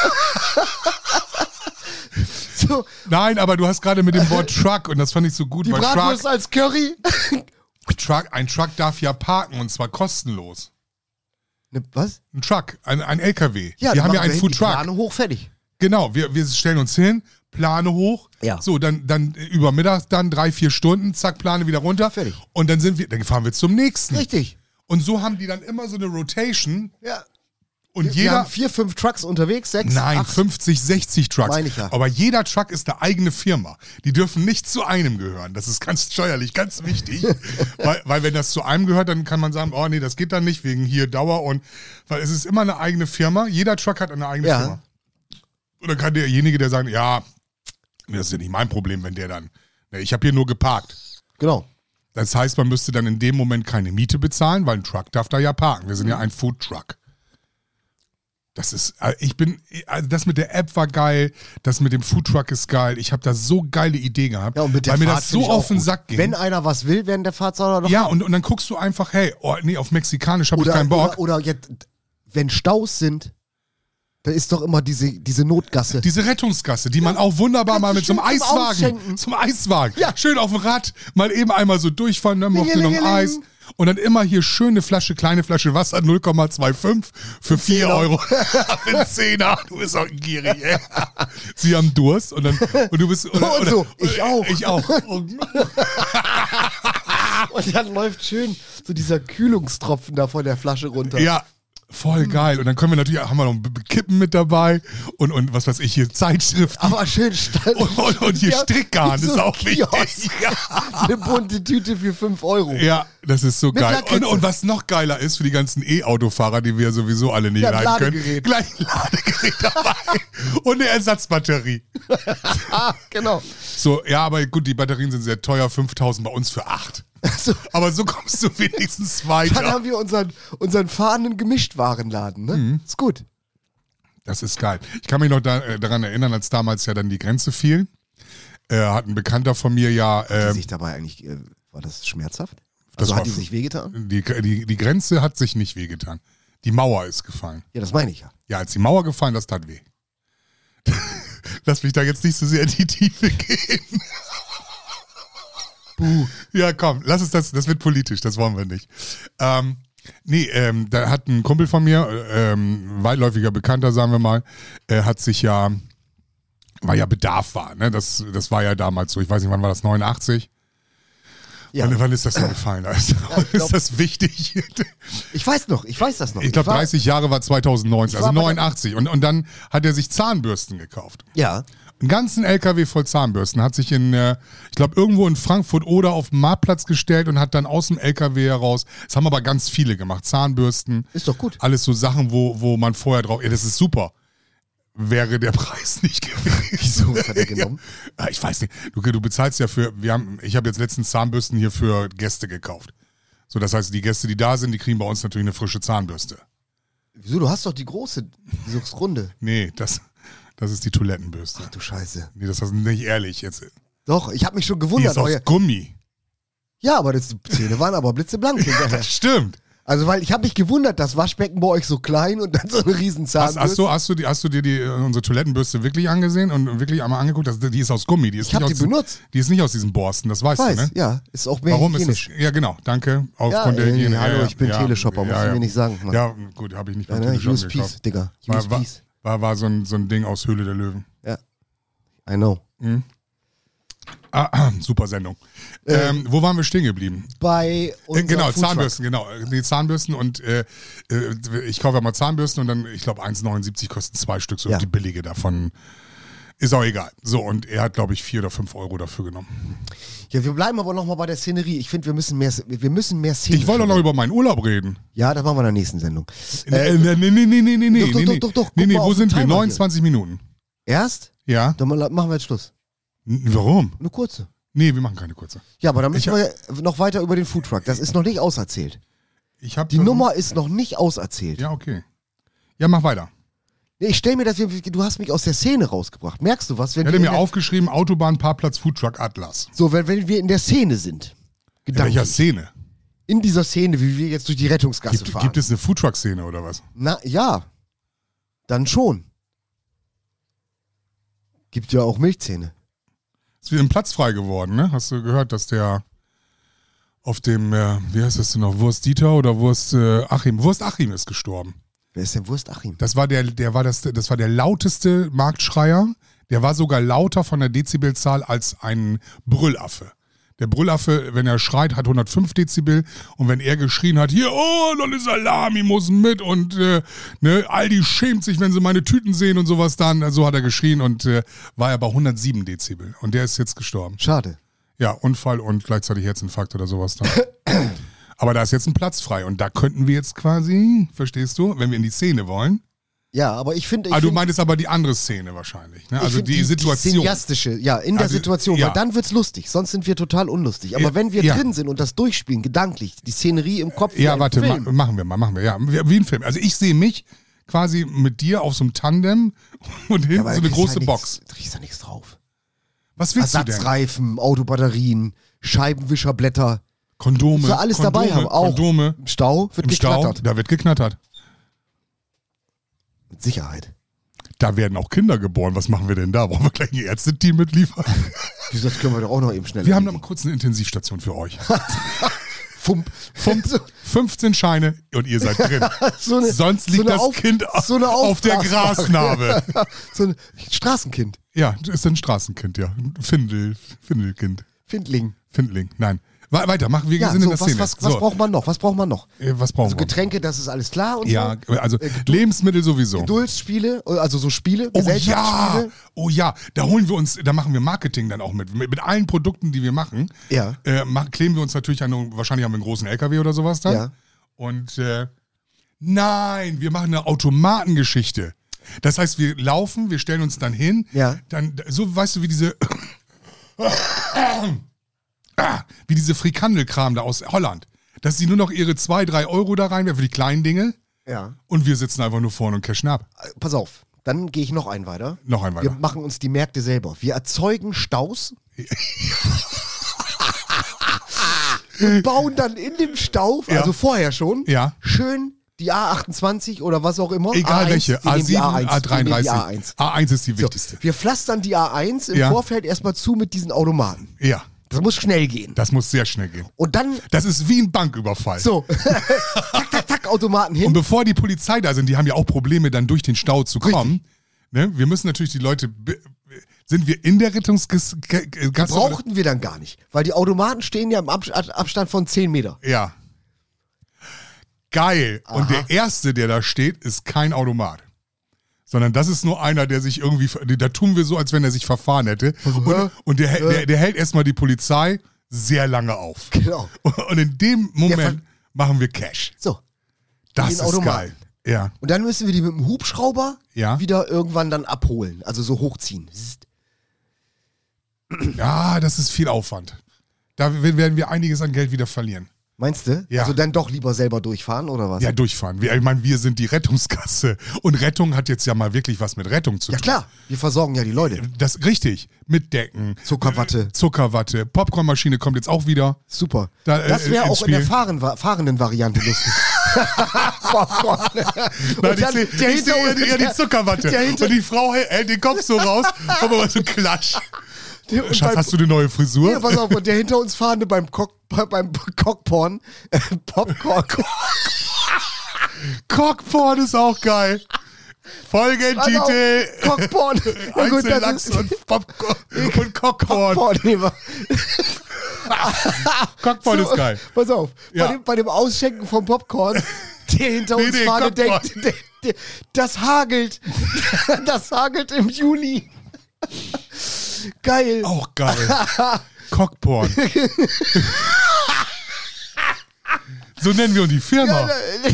So, Nein, aber du hast gerade mit dem Wort Truck und das fand ich so gut, die weil Bratwurst als Curry. ein Truck darf ja parken und zwar kostenlos. Ne, was? Ein Truck, ein LKW. Ja, wir haben ja einen die Food Truck. Plane hoch, fertig. Genau, wir stellen uns hin, Plane hoch. Ja. So, dann über Mittag, dann 3-4 Stunden, zack, Plane wieder runter. Fertig. Und dann fahren wir zum nächsten. Richtig. Und so haben die dann immer so eine Rotation. Ja. Und Wir jeder. haben 4, 5 Trucks unterwegs, 6, Nein, 8. 50, 60 Trucks. Meine ich ja. Aber jeder Truck ist eine eigene Firma. Die dürfen nicht zu einem gehören. Das ist ganz steuerlich, ganz wichtig. weil wenn das zu einem gehört, dann kann man sagen, oh nee, das geht dann nicht wegen hier Dauer und weil es ist immer eine eigene Firma. Jeder Truck hat eine eigene Firma. Und dann kann derjenige, der sagt, ja, das ist ja nicht mein Problem, wenn der dann, ne, ich habe hier nur geparkt. Genau. Das heißt, man müsste dann in dem Moment keine Miete bezahlen, weil ein Truck darf da ja parken. Wir sind ja ein Food Truck. Das ist, das mit der App war geil, das mit dem Foodtruck ist geil. Ich habe da so geile Idee gehabt, Ja, und mit der weil mir Fahrt das finde so ich auch auf den gut. Sack ging. Wenn einer was will während der Fahrt, soll er doch. Ja, und dann guckst du einfach, hey, oh, nee, auf Mexikanisch habe ich keinen Bock. Oder jetzt, wenn Staus sind, da ist doch immer diese Notgasse. Diese Rettungsgasse, die man auch wunderbar mal mit so einem schön zum Eiswagen, Ausschenken. zum Eiswagen, Ja. schön auf dem Rad, mal eben einmal so durchfahren, dann mochte noch Lingelingeling. Eis. Und dann immer hier schöne kleine Flasche Wasser, 0,25 für 4 Euro. Für einen Zehner. Du bist auch ein Gierig, ey. Sie haben Durst und du bist. Und so, ich auch. Ich auch. Und dann läuft schön so dieser Kühlungstropfen da von der Flasche runter. Ja, voll geil. Und dann haben wir noch Kippen mit dabei und was weiß ich hier, Zeitschriften. Aber schön stand. Und hier Strickgarn wie ist so auch ein Kiosk. wichtig. Ja. Eine bunte Tüte für 5 Euro. Ja, das ist so geil. Lakritze. Und was noch geiler ist für die ganzen E-Autofahrer, die wir sowieso alle nicht Ja, ein leiden können, Ladegerät. gleich ein Ladegerät dabei und eine Ersatzbatterie. Genau. So, ja, aber gut, die Batterien sind sehr teuer, 5.000 bei uns für 8. Also, Aber so kommst du wenigstens dann weiter. haben wir unseren fahrenden Gemischtwarenladen, ne? Ist gut. Das ist geil. Ich kann mich noch daran erinnern, als damals ja dann die Grenze fiel, hat ein Bekannter von mir ja... Hat die sich dabei eigentlich, war das schmerzhaft? Das Also war hat die sich wehgetan? Die Grenze hat sich nicht wehgetan. Die Mauer ist gefallen. Ja, das meine ich ja. Ja, als die Mauer gefallen, das tat weh. Lass mich da jetzt nicht so sehr in die Tiefe gehen. Ja, komm, lass es das wird politisch, das wollen wir nicht. Da hat ein Kumpel von mir, weitläufiger Bekannter, sagen wir mal, war ja Bedarf war, ne? Das war ja damals so, ich weiß nicht, wann war das, 89? Ja. Wann ist das denn gefallen? Also, ist das wichtig? Ich weiß das noch. Ich glaube, 30 Jahre war 2019, also war bei der- 89. Und dann hat er sich Zahnbürsten gekauft. Ja. Einen ganzen LKW voll Zahnbürsten, hat sich ich glaube, irgendwo in Frankfurt oder auf dem Marktplatz gestellt und hat dann aus dem LKW heraus, das haben aber ganz viele gemacht, Zahnbürsten. Ist doch gut. Alles so Sachen, wo man vorher drauf, ja, das ist super. Wäre der Preis nicht gewesen. Wieso? Was hat er genommen? Ja, ich weiß nicht. Du bezahlst ja ich habe jetzt letztens Zahnbürsten hier für Gäste gekauft. So, das heißt, die Gäste, die da sind, die kriegen bei uns natürlich eine frische Zahnbürste. Wieso? Du hast doch die große, die so runde. Nee, das ist die Toilettenbürste. Ach du Scheiße. Nee, das ist nicht ehrlich jetzt. Doch, ich habe mich schon Die gewundert. ist aus Gummi. Ja, aber die Zähne waren aber blitzeblank hinterher. Das stimmt. Also, weil ich habe mich gewundert, das Waschbecken bei euch so klein und dann so eine riesen Zahnbürste. Hast du dir unsere Toilettenbürste wirklich angesehen und wirklich einmal angeguckt? Die ist aus Gummi. Ich habe die benutzt. Die ist nicht aus diesen Borsten, das weißt Ich weiß, du, ne? ja. Ist auch mehr Warum ist hygienisch. das? Ja, genau, danke. Aufgrund der Hygiene. Hallo, ich bin Teleshopper, musst du mir nicht sagen. Mann. Ja, gut, habe ich nicht beim Ja, ne? Teleshop USPs, gekauft. Digga. War USPs. so ein Ding aus Höhle der Löwen. Ja. I know. Super Sendung. Wo waren wir stehen geblieben? Bei unserem Genau, Foodtruck. Zahnbürsten, genau. Nee, Zahnbürsten und ich kaufe ja mal Zahnbürsten und dann, ich glaube, 1,79 kosten 2 Stück, so Ja. die billige davon. Ist auch egal. So, und er hat, glaube ich, 4 oder 5 Euro dafür genommen. Ja, wir bleiben aber nochmal bei der Szenerie. Ich finde, wir müssen mehr Szenen. Ich wollte doch noch über meinen Urlaub reden. Ja, das machen wir in der nächsten Sendung. Nee. Doch, guck Nee, mal wo auf den sind wir? Timer 29 Minuten. Erst? Ja? Dann machen wir jetzt Schluss. Warum? Eine kurze. Nee, wir machen keine kurze. Ja, aber dann müssen wir noch weiter über den Foodtruck. Das ist noch nicht auserzählt. Die Nummer ist noch nicht auserzählt. Ja, okay. Ja, mach weiter. Nee, ich stell mir das, du hast mich aus der Szene rausgebracht. Merkst du was? Wenn Er hatte wir mir in der- aufgeschrieben, Autobahn, Parkplatz, Foodtruck, Atlas. So, wenn wir in der Szene sind. In welcher Gedanklich. Szene? In dieser Szene, wie wir jetzt durch die Rettungsgasse fahren. Gibt es eine Foodtruck-Szene oder was? Na, ja. Dann schon. Gibt ja auch Milchzähne. Ist wieder ein Platz frei geworden, ne? Hast du gehört, dass der auf dem, wie heißt das denn noch, Wurst Dieter oder Wurst Achim? Wurst Achim ist gestorben. Wer ist denn Wurst Achim? Das war das war der lauteste Marktschreier. Der war sogar lauter von der Dezibelzahl als ein Brüllaffe. Der Brüllaffe, wenn er schreit, hat 105 Dezibel und wenn er geschrien hat, hier, oh, noch eine Salami muss mit und ne, Aldi schämt sich, wenn sie meine Tüten sehen und sowas dann, so hat er geschrien und war er bei 107 Dezibel und der ist jetzt gestorben. Schade. Ja, Unfall und gleichzeitig Herzinfarkt oder sowas dann. Aber da ist jetzt ein Platz frei und da könnten wir jetzt quasi, verstehst du, wenn wir in die Szene wollen. Ja, aber ich finde. Du meintest aber die andere Szene wahrscheinlich, ne? Also die Situation. Die cineastische, ja, in der Also, Situation, ja. weil dann wird's lustig, sonst sind wir total unlustig. Aber Ja, wenn wir ja. drin sind und das durchspielen, gedanklich, die Szenerie im Kopf. wie Ja, ein warte, Film. machen wir, ja. Wie ein Film. Also ich sehe mich quasi mit dir auf so einem Tandem und hinten aber so eine da kriegst große ja Box. Da kriegst ja nichts drauf. Was willst du denn? Ersatzreifen, Autobatterien, Scheibenwischerblätter. Kondome. Musst du alles dabei haben, auch. Kondome. Im Stau wird Im Stau, geknattert. da wird geknattert. Mit Sicherheit. Da werden auch Kinder geboren. Was machen wir denn da? Wollen wir gleich ein Ärzteteam mitliefern? Wieso, das können wir doch auch noch eben schnell. Wir haben noch mal kurz eine Intensivstation für euch. Fump. 15 Scheine und ihr seid drin. So eine- Sonst liegt so eine das Kind so eine auf der Aufblasbare. Grasnarbe. So ein Straßenkind. Ja, das ist ein Straßenkind, ja. Ein Findelkind. Findling. Findling, nein. Weiter, machen wir Ja, sind so, in der was, Szene. was So, braucht man noch? Was braucht man noch? was brauchen Also wir? Getränke, das ist alles klar und Ja, so. also Lebensmittel sowieso. Geduldsspiele, also so Spiele, Oh ja, Gesellschaftsspiele. oh ja, da machen wir Marketing dann auch mit allen Produkten, die wir machen. Ja. Kleben wir uns natürlich wahrscheinlich haben wir einen großen LKW oder sowas da. Ja. Und nein, wir machen eine Automatengeschichte. Das heißt, wir laufen, wir stellen uns dann hin, Ja. dann so, weißt du, wie diese wie diese Frikandelkram da aus Holland, dass sie nur noch ihre 2, 3 Euro da reinwerfen für die kleinen Dinge Ja. und wir sitzen einfach nur vorne und cashen ab. Pass auf, dann gehe ich noch einen weiter. Noch ein Wir weiter. machen uns die Märkte selber. Wir erzeugen Staus. Und bauen dann in dem Stau, Ja. also vorher schon, Ja. schön die A28 oder was auch immer. Egal A1, welche, wir nehmen die A7, A1, wir nehmen A33. die A1. A1 ist die So, wichtigste. wir pflastern die A1 im Ja. Vorfeld erstmal zu mit diesen Automaten. Ja, Das muss schnell gehen. das muss sehr schnell gehen. Und dann, Das ist wie ein Banküberfall. so, zack, zack, zack, Automaten hin. Und bevor die Polizei da sind, die haben ja auch Probleme, dann durch den Stau zu kommen. Ne? Wir müssen natürlich die Leute. Sind wir in der Rettungsgasse? Brauchten wir dann gar nicht, weil die Automaten stehen ja im Abstand von 10 Meter. Ja. Geil. Und Aha. der Erste, der da steht, ist kein Automat. Sondern das ist nur einer, der sich irgendwie. Da tun wir so, als wenn er sich verfahren hätte. Und der hält erstmal die Polizei sehr lange auf. Genau. Und in dem Moment machen wir Cash. So. Das den ist Automaten. geil. Ja. Und dann müssen wir die mit dem Hubschrauber Ja. wieder irgendwann dann abholen. Also so hochziehen. Ja, das ist viel Aufwand. Da werden wir einiges an Geld wieder verlieren. Meinst du? Ja. Also dann doch lieber selber durchfahren oder was? Ja, durchfahren. Ich meine, wir sind die Rettungskasse. Und Rettung hat jetzt ja mal wirklich was mit Rettung zu Ja tun. klar, wir versorgen ja die Leute. Das richtig. Mit Decken. Zuckerwatte. Zuckerwatte. Popcornmaschine kommt jetzt auch wieder. Super. Da, Das wäre ins auch in der Spiel. fahrenden Variante lustig. Nein, dann ich sehe eher die Zuckerwatte. der hinter- Und die Frau hält den Kopf so raus. Aber mal so Klatsch. Und Schatz, beim- hast du eine neue Frisur? Ja, pass auf, und der hinter uns fahrende beim Cockporn, Popcorn. Cockporn ist auch geil. Folgentitel. Cockporn. Ja, gut, das Einzellachs ist- und Popcorn und Cockporn. Cockporn nehmen wir. Cockporn ist geil. Pass auf, Ja. bei dem Ausschenken vom Popcorn, der hinter uns Nee, Fahne Cockporn. denkt, das hagelt. Das hagelt im Juli. Geil. Auch geil. Cockporn. So nennen wir uns die Firma.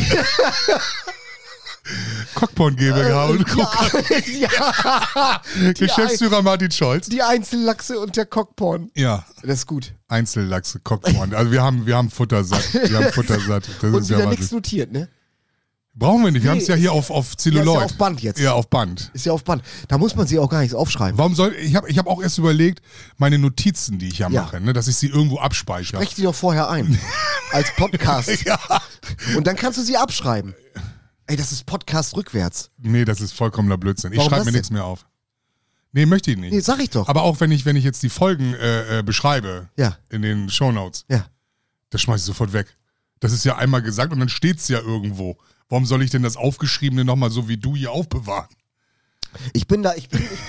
Cockporn GmbH und Ja, Geschäftsführer Martin Scholz. die Einzellachse und der Cockporn. Ja, Das ist gut. Einzellachse, Cockporn. Also wir haben Futter satt. Wir haben Futter satt. Das Und ist ja wieder nichts Wahnsinn. notiert, ne? Brauchen wir nicht. Wir Nee, haben es ja ist hier ja- auf Zelluloid. Ja, ist ja auf Band jetzt. Ja, auf Band. Ist ja auf Band. Da muss man sich auch gar nichts aufschreiben. Warum soll ich hab auch erst überlegt, meine Notizen, die ich ja Ja. mache, ne, dass ich sie irgendwo abspeichere. Sprech die doch vorher ein. Als Podcast. Ja. Und dann kannst du sie abschreiben. Ey, das ist Podcast rückwärts. Nee, das ist vollkommener Blödsinn. Ich Warum schreibe das mir nichts mehr auf. Nee, möchte ich nicht. Nee, sag ich doch. Aber auch wenn ich jetzt die Folgen beschreibe Ja. in den Shownotes, Ja. das schmeiß ich sofort weg. Das ist ja einmal gesagt und dann steht's ja irgendwo. Warum soll ich denn das Aufgeschriebene nochmal so wie du hier aufbewahren? Ich bin da.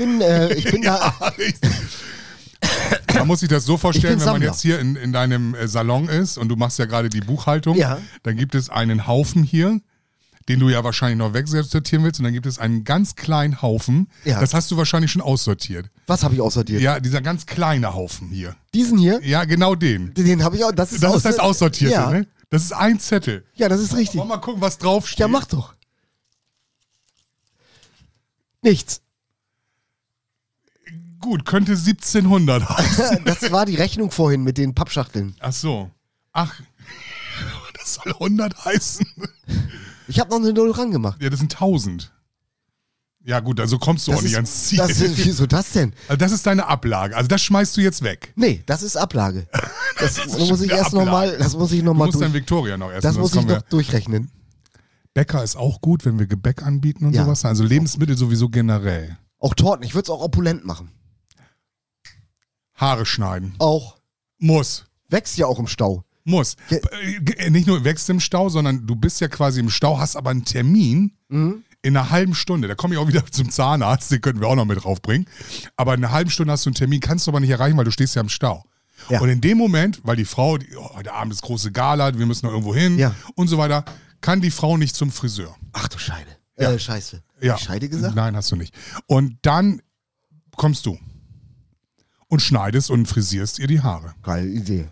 Man muss sich das so vorstellen, Ich bin wenn man Sammler. jetzt hier in deinem Salon ist und du machst ja gerade die Buchhaltung, Ja. dann gibt es einen Haufen hier, den du ja wahrscheinlich noch wegsortieren willst und dann gibt es einen ganz kleinen Haufen, Ja. das hast du wahrscheinlich schon aussortiert. Was habe ich aussortiert? Ja, dieser ganz kleine Haufen hier. Diesen hier? Ja, genau den. Den habe ich auch. Das ist Das ist das Aussortierte, ja. ne? Das ist ein Zettel. Ja, das ist richtig. Wollen wir mal gucken, was draufsteht? Ja, mach doch. Nichts. Gut, könnte 1700 heißen. Das war die Rechnung vorhin mit den Pappschachteln. Ach so. Ach, das soll 100 heißen. Ich habe noch eine Null rangemacht. Ja, das sind 1000. Ja gut, also kommst du auch nicht ans Ziel. Wieso das denn? Also das ist deine Ablage. Also das schmeißt du jetzt weg. Nee, das ist Ablage. Das ist muss ich eine erst Ablage. nochmal, das muss ich Du nochmal musst dann durch. Victoria noch essen. Das sonst muss ich kommen wir- noch durchrechnen. Bäcker ist auch gut, wenn wir Gebäck anbieten und Ja. sowas. Also Lebensmittel sowieso generell. Auch Torten, ich würde es auch opulent machen. Haare schneiden. Auch. Muss. Wächst ja auch im Stau. Muss. Nicht nur wächst im Stau, sondern du bist ja quasi im Stau, hast aber einen Termin Mhm. in einer halben Stunde. Da komme ich auch wieder zum Zahnarzt, den könnten wir auch noch mit draufbringen. Aber in einer halben Stunde hast du einen Termin, kannst du aber nicht erreichen, weil du stehst ja im Stau. Ja. Und in dem Moment, weil die Frau, heute Abend ist große Gala, wir müssen noch irgendwo hin Ja. und so weiter, kann die Frau nicht zum Friseur. Ach du Scheide. Ja. Scheiße. Ja. Hab ich Scheide gesagt? Nein, hast du nicht. Und dann kommst du und schneidest und frisierst ihr die Haare. Geile Idee.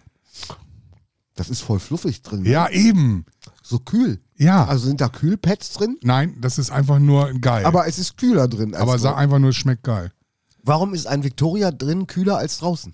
Das ist voll fluffig drin. ne? Ja, eben. So kühl. Ja. Also sind da Kühlpads drin? Nein, das ist einfach nur geil. Aber es ist kühler drin. Als Aber sag draußen. einfach nur, es schmeckt geil. Warum ist ein Victoria drin kühler als draußen?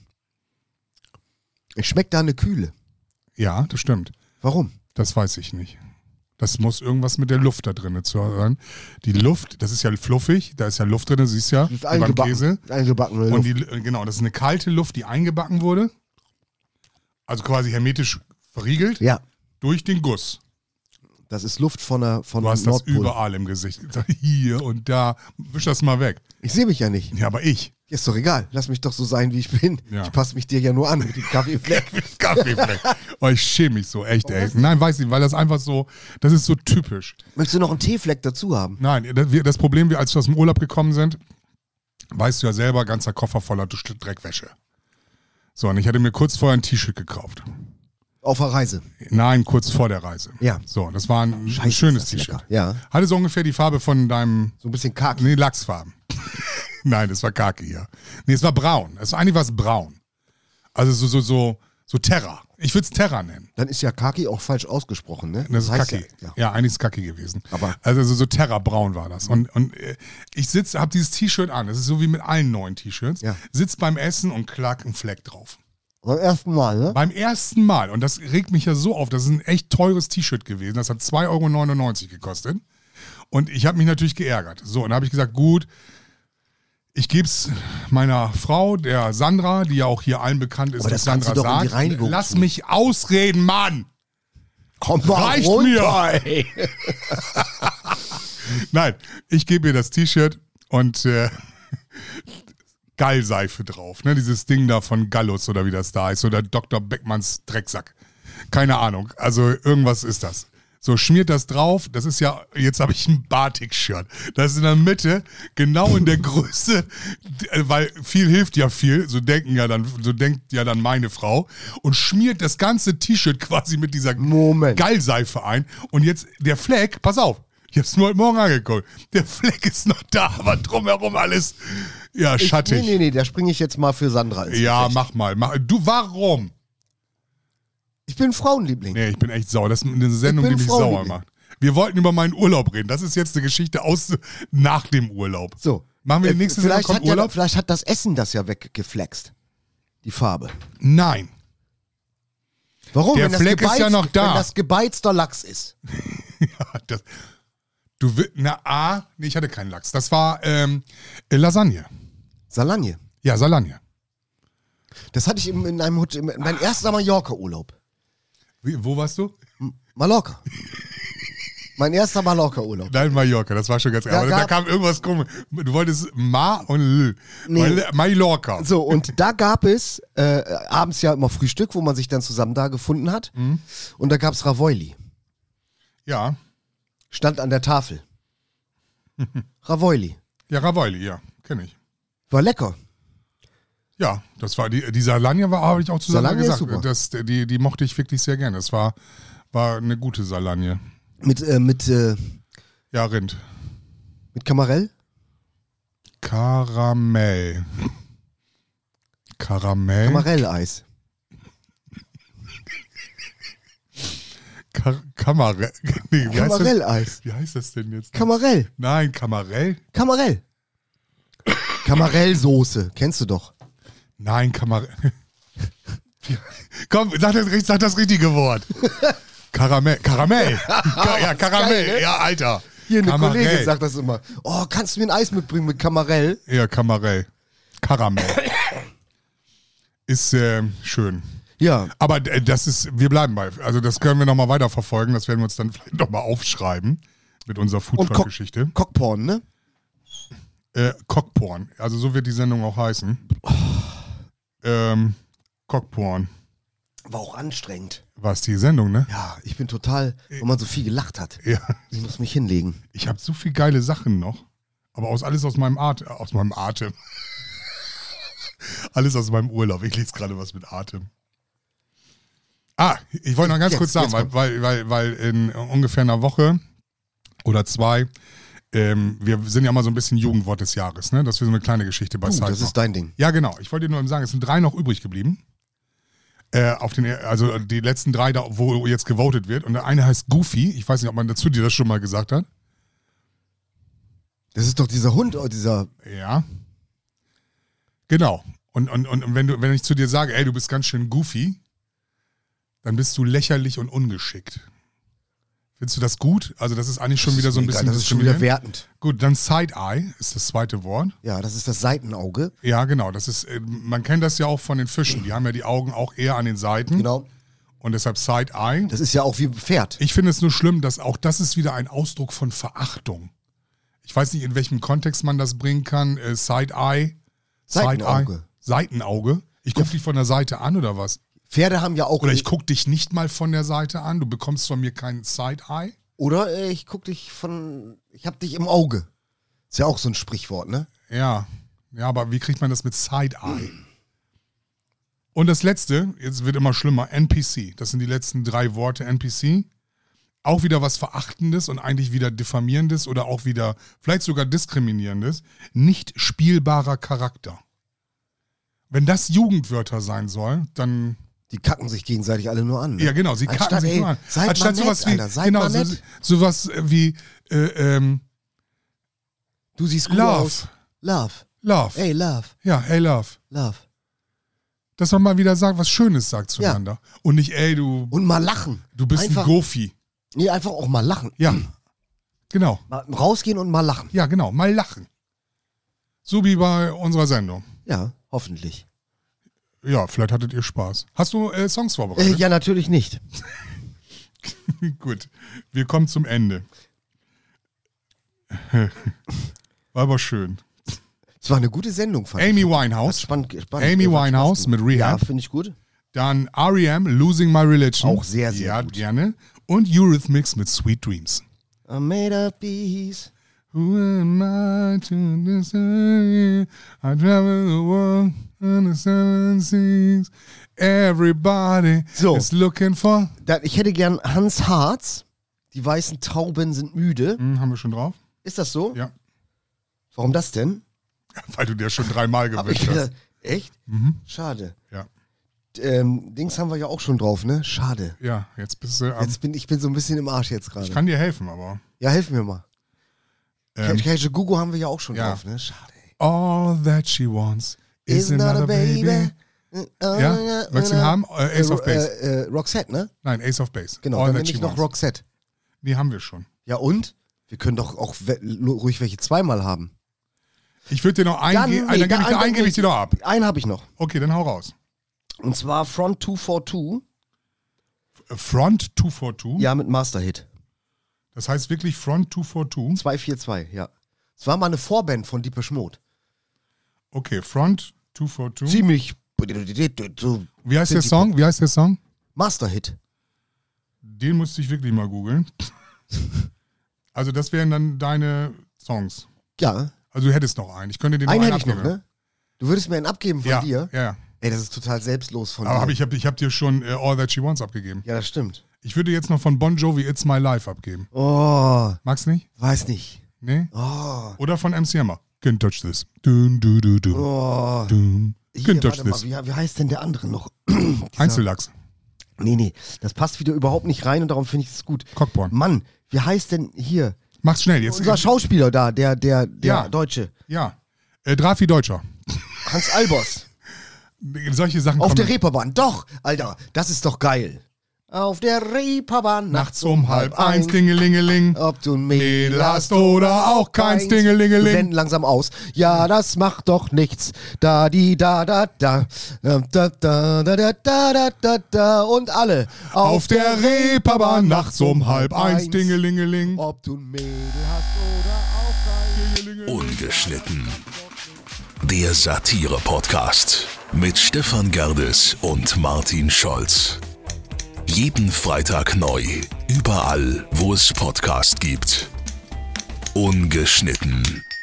Es schmeckt da eine Kühle. Ja, das stimmt. Warum? Das weiß ich nicht. Das muss irgendwas mit der Luft da drin zu sein. Die Luft, das ist ja fluffig, da ist ja Luft drin, siehst du ja, Das ist wie beim Käse. eingebackene Und Luft. genau, das ist eine kalte Luft, die eingebacken wurde. Also quasi hermetisch verriegelt Ja, durch den Guss. das ist Luft von Du hast das Nordpol. überall im Gesicht. Hier und da. Wisch das mal weg. Ich sehe mich ja nicht. Ja, aber ich. Ist doch egal. Lass mich doch so sein, wie ich bin. Ja. Ich passe mich dir ja nur an mit dem Kaffeefleck. Kaffeefleck. Oh, ich schäme mich so, echt, ey. Nein, weiß nicht, weil das einfach so, das ist so typisch. Möchtest du noch einen Teefleck dazu haben? Nein, das Problem, als wir aus dem Urlaub gekommen sind, weißt du ja selber, ganzer Koffer voller Dreckwäsche. So, und ich hatte mir kurz vorher ein T-Shirt gekauft. Auf der Reise. Nein, kurz vor der Reise. Ja. So, das war ein Scheiße, schönes ist das T-Shirt. lecker. Ja. Hatte so ungefähr die Farbe von deinem, So ein bisschen Kaki. nee, Lachsfarben. Nein, das war Kaki, ja. Nee, es war braun. Eigentlich war es braun. Also so Terra. Ich würde es Terra nennen. Dann ist ja Kaki auch falsch ausgesprochen, ne? Das ist heißt Kaki. Ja, Ja, eigentlich ist es Kaki gewesen. Aber- also so Terra-braun war das. Und ich habe dieses T-Shirt an. Das ist so wie mit allen neuen T-Shirts. Ja. Sitz beim Essen und klack, ein Fleck drauf. Beim ersten Mal, ne? Beim ersten Mal. Und das regt mich ja so auf. Das ist ein echt teures T-Shirt gewesen. Das hat 2,99 € gekostet. Und ich habe mich natürlich geärgert. So, und dann habe ich gesagt, gut, ich gebe es meiner Frau, der Sandra, die ja auch hier allen bekannt ist, Aber dass das kannst Sandra du doch in die sagt, Reinigung lass tun. mich ausreden, Mann! Komm mal Reicht runter, ey. Nein, ich gebe ihr das T-Shirt und Gallseife drauf. Ne? Dieses Ding da von Gallus oder wie das da ist. Oder Dr. Beckmanns Drecksack. Keine Ahnung. Also irgendwas ist das. So, schmiert das drauf. Das ist ja, jetzt habe ich ein Batik-Shirt. Das ist in der Mitte, genau in der Größe, weil viel hilft ja viel, so denkt ja dann meine Frau. Und schmiert das ganze T-Shirt quasi mit dieser Gallseife ein. Und jetzt der Fleck, pass auf, ich hab's nur heute Morgen angeguckt. Der Fleck ist noch da, aber drumherum alles, ja, schattig. Nee, da springe ich jetzt mal für Sandra ins Ja, Gefecht. mach mal. Du, warum? Ich bin Frauenliebling. Nee, ich bin echt sauer. Das ist eine Sendung, die mich sauer macht. Wir wollten über meinen Urlaub reden. Das ist jetzt eine Geschichte nach dem Urlaub. So. Machen wir die nächste Sendung, kommt Urlaub? Vielleicht hat das Essen das ja weggeflext. Die Farbe. Nein. Warum? Der Fleck ist ja noch da. Wenn das gebeizter Lachs ist. Ja, nee, ich hatte keinen Lachs. Das war Lasagne. Salagne. Ja, Salagne. Das hatte ich in einem Hotel, mein erster Mallorca-Urlaub. Wo warst du? Mallorca. Mein erster Mallorca-Urlaub. Nein, Mallorca, das war schon ganz geil. Aber da kam irgendwas komisch. Du wolltest Ma und L. Nee. Mallorca. So, und da gab es abends ja immer Frühstück, wo man sich dann zusammen da gefunden hat. Mhm. Und da gab es Ravoili. Ja. Stand an der Tafel. Ravoili. Ja, Ravoili, ja, kenne ich. War lecker. Ja, das war die Salagne, habe ich auch zusammen Salagne ist gesagt. super. Die mochte ich wirklich sehr gerne. Das war eine gute Salagne. Mit Ja, Rind. Kamarell? Karamell. Kamarelleis. Kamarell. Nee, Kamarelleis. Wie heißt das denn jetzt? Kamarell. Nein, Kamarell? Kamarell. Kamarellsoße. Kennst du doch. Nein, Kamarell. Komm, sag das richtige Wort. Karamell. Ja, Karamell. Geil, ne? Ja, Alter. Hier eine Kamarell. Kollegin sagt das immer. Oh, kannst du mir ein Eis mitbringen mit Kamarell? Ja, Kamarell. Karamell. Ist schön. Ja. Aber wir bleiben bei, also das können wir nochmal weiterverfolgen, das werden wir uns dann vielleicht nochmal aufschreiben mit unserer Foodtruck-Geschichte. Cockporn, ne? Cockporn, also so wird die Sendung auch heißen. Cockporn. War auch anstrengend. War es die Sendung, ne? Ja, ich bin total, wo man so viel gelacht hat. Ja. Ich muss mich hinlegen. Ich habe so viel geile Sachen noch, aber alles aus meinem Atem. Alles aus meinem Urlaub. Ich lese gerade was mit Atem. Ich wollte noch ganz kurz sagen, weil in ungefähr einer Woche oder 2, wir sind ja mal so ein bisschen Jugendwort des Jahres, ne? Das wäre so eine kleine Geschichte bei Side. Das ist dein Ding. Ja, genau. Ich wollte dir nur sagen, es sind 3 noch übrig geblieben. Also die letzten 3, da, wo jetzt gewotet wird. Und der eine heißt Goofy. Ich weiß nicht, ob man dazu dir das schon mal gesagt hat. Das ist doch dieser Hund, dieser. Ja. Genau. Und wenn ich zu dir sage, ey, du bist ganz schön goofy, dann bist du lächerlich und ungeschickt. Findest du das gut? Also das ist eigentlich schon wieder so ein bisschen Das ist schon wieder wertend. Gut, dann Side-Eye ist das zweite Wort. Ja, das ist das Seitenauge. Ja, genau. Das ist, man kennt das ja auch von den Fischen. Die haben ja die Augen auch eher an den Seiten. Genau. Und deshalb Side-Eye. Das ist ja auch wie ein Pferd. Ich finde es nur schlimm, dass auch das ist wieder ein Ausdruck von Verachtung. Ich weiß nicht, in welchem Kontext man das bringen kann. Side-Eye. Seitenauge. Seitenauge. Ich gucke dich von der Seite an oder was? Pferde haben ja auch. Oder ich gucke dich nicht mal von der Seite an. Du bekommst von mir kein Side-Eye. Oder ich gucke dich ich hab dich im Auge. Ist ja auch so ein Sprichwort, ne? Ja. Ja, aber wie kriegt man das mit Side-Eye? Und das letzte, jetzt wird immer schlimmer, NPC. Das sind die letzten 3 Worte, NPC. Auch wieder was Verachtendes und eigentlich wieder Diffamierendes oder auch wieder vielleicht sogar Diskriminierendes. Nicht spielbarer Charakter. Wenn das Jugendwörter sein soll, dann... Die kacken sich gegenseitig alle nur an. Ne? Ja, genau, sie kacken sich nur an. Seid mal sowas nett, wie, Alter, seid genau, mal nett. sowas wie Du siehst gut Love. aus. Love. Love. Hey, Love. Ja, hey, Love. Love. Dass man mal wieder sagt, was Schönes sagt zueinander. Ja. Und nicht, ey, du Und mal lachen. bist einfach, ein Goofy. Nee, einfach auch mal lachen. Ja, genau. Mal rausgehen und mal lachen. Ja, genau, mal lachen. So wie bei unserer Sendung. Ja, hoffentlich. Ja, vielleicht hattet ihr Spaß. Hast du Songs vorbereitet? Ja, natürlich nicht. Gut, wir kommen zum Ende. War aber schön. Es war eine gute Sendung, fand Amy ich. Winehouse. Spannend. Amy Winehouse mit Rehab. Ja, finde ich gut. Dann R.E.M. Losing My Religion. Auch sehr, sehr ja, gut. gerne. Und Eurythmics mit Sweet Dreams. I made a peace. Who am I to decide? I travel the world on the seven seas. Everybody is looking for... Ich hätte gern Hans Harz. Die weißen Tauben sind müde. Haben wir schon drauf? Ist das so? Ja. Warum das denn? Weil du dir schon 3-mal gewünscht hast. Echt? Mhm. Schade. Ja. Dings haben wir ja auch schon drauf, ne? Schade. Ja, jetzt bist du... Ich bin so ein bisschen im Arsch jetzt gerade. Ich kann dir helfen, aber... Ja, helf mir mal. Keisha Gugu haben wir ja auch schon drauf, ne? Schade. All that she wants is another baby. Ja, möchtest du ihn haben? Ace of Base. Roxette, ne? Nein, Ace of Base. Genau, All dann that nehme she ich noch wants. Roxette. Nee, haben wir schon. Ja und? Wir können doch auch ruhig welche zweimal haben. Ich würde dir noch einen gebe ich dir noch ab. Einen habe ich noch. Okay, dann hau raus. Und zwar Front 242. Front 242? Ja, mit Masterhit. Das heißt wirklich Front 242? 242, ja. Es war mal eine Vorband von Depeche Mode. Okay, Front 242. Ziemlich. Wie heißt der Song? Masterhit. Den musste ich wirklich mal googeln. Also das wären dann deine Songs. Ja. Also du hättest noch einen. Ich könnte den noch einen einen hätte ich abgeben. noch, ne? Du würdest mir einen abgeben von dir? Ja. Ey, das ist total selbstlos von Aber dir. ich hab dir schon All That She Wants abgegeben. Ja, das stimmt. Ich würde jetzt noch von Bon Jovi It's My Life abgeben. Oh. Magst du nicht? Weiß nicht. Nee? Oh. Oder von MC Hammer. Can't touch this. Dun, du, du, du. Oh. Dun. Can't touch Warte mal, this. wie heißt denn der andere noch? Einzellachs. Nee, das passt wieder überhaupt nicht rein und darum finde ich es gut. Cockborn. Mann, wie heißt denn hier? Mach's schnell jetzt. Unser Schauspieler da, der Deutsche. Ja. Drafi Deutscher. Hans Albers. Solche Sachen Auf kommen der Reeperbahn. Doch, Alter, das ist doch geil. Auf der Reeperbahn nachts um 12:30, Dingelingeling. Ob du ein Mädel hast oder auch keins, Wir Dingelingeling. blenden langsam aus. Ja, das macht doch nichts. Da, die, da, da, da. Da, da, da, da, da, da, da, da. Und alle. Auf der Reeperbahn nachts um 12:30, Dingelingeling. Ob du ein Mädel hast oder auch keins. Ungeschnitten. Der Satire-Podcast mit Stefan Gerdes und Martin Scholz. Jeden Freitag neu, überall, wo es Podcast gibt. Ungeschnitten.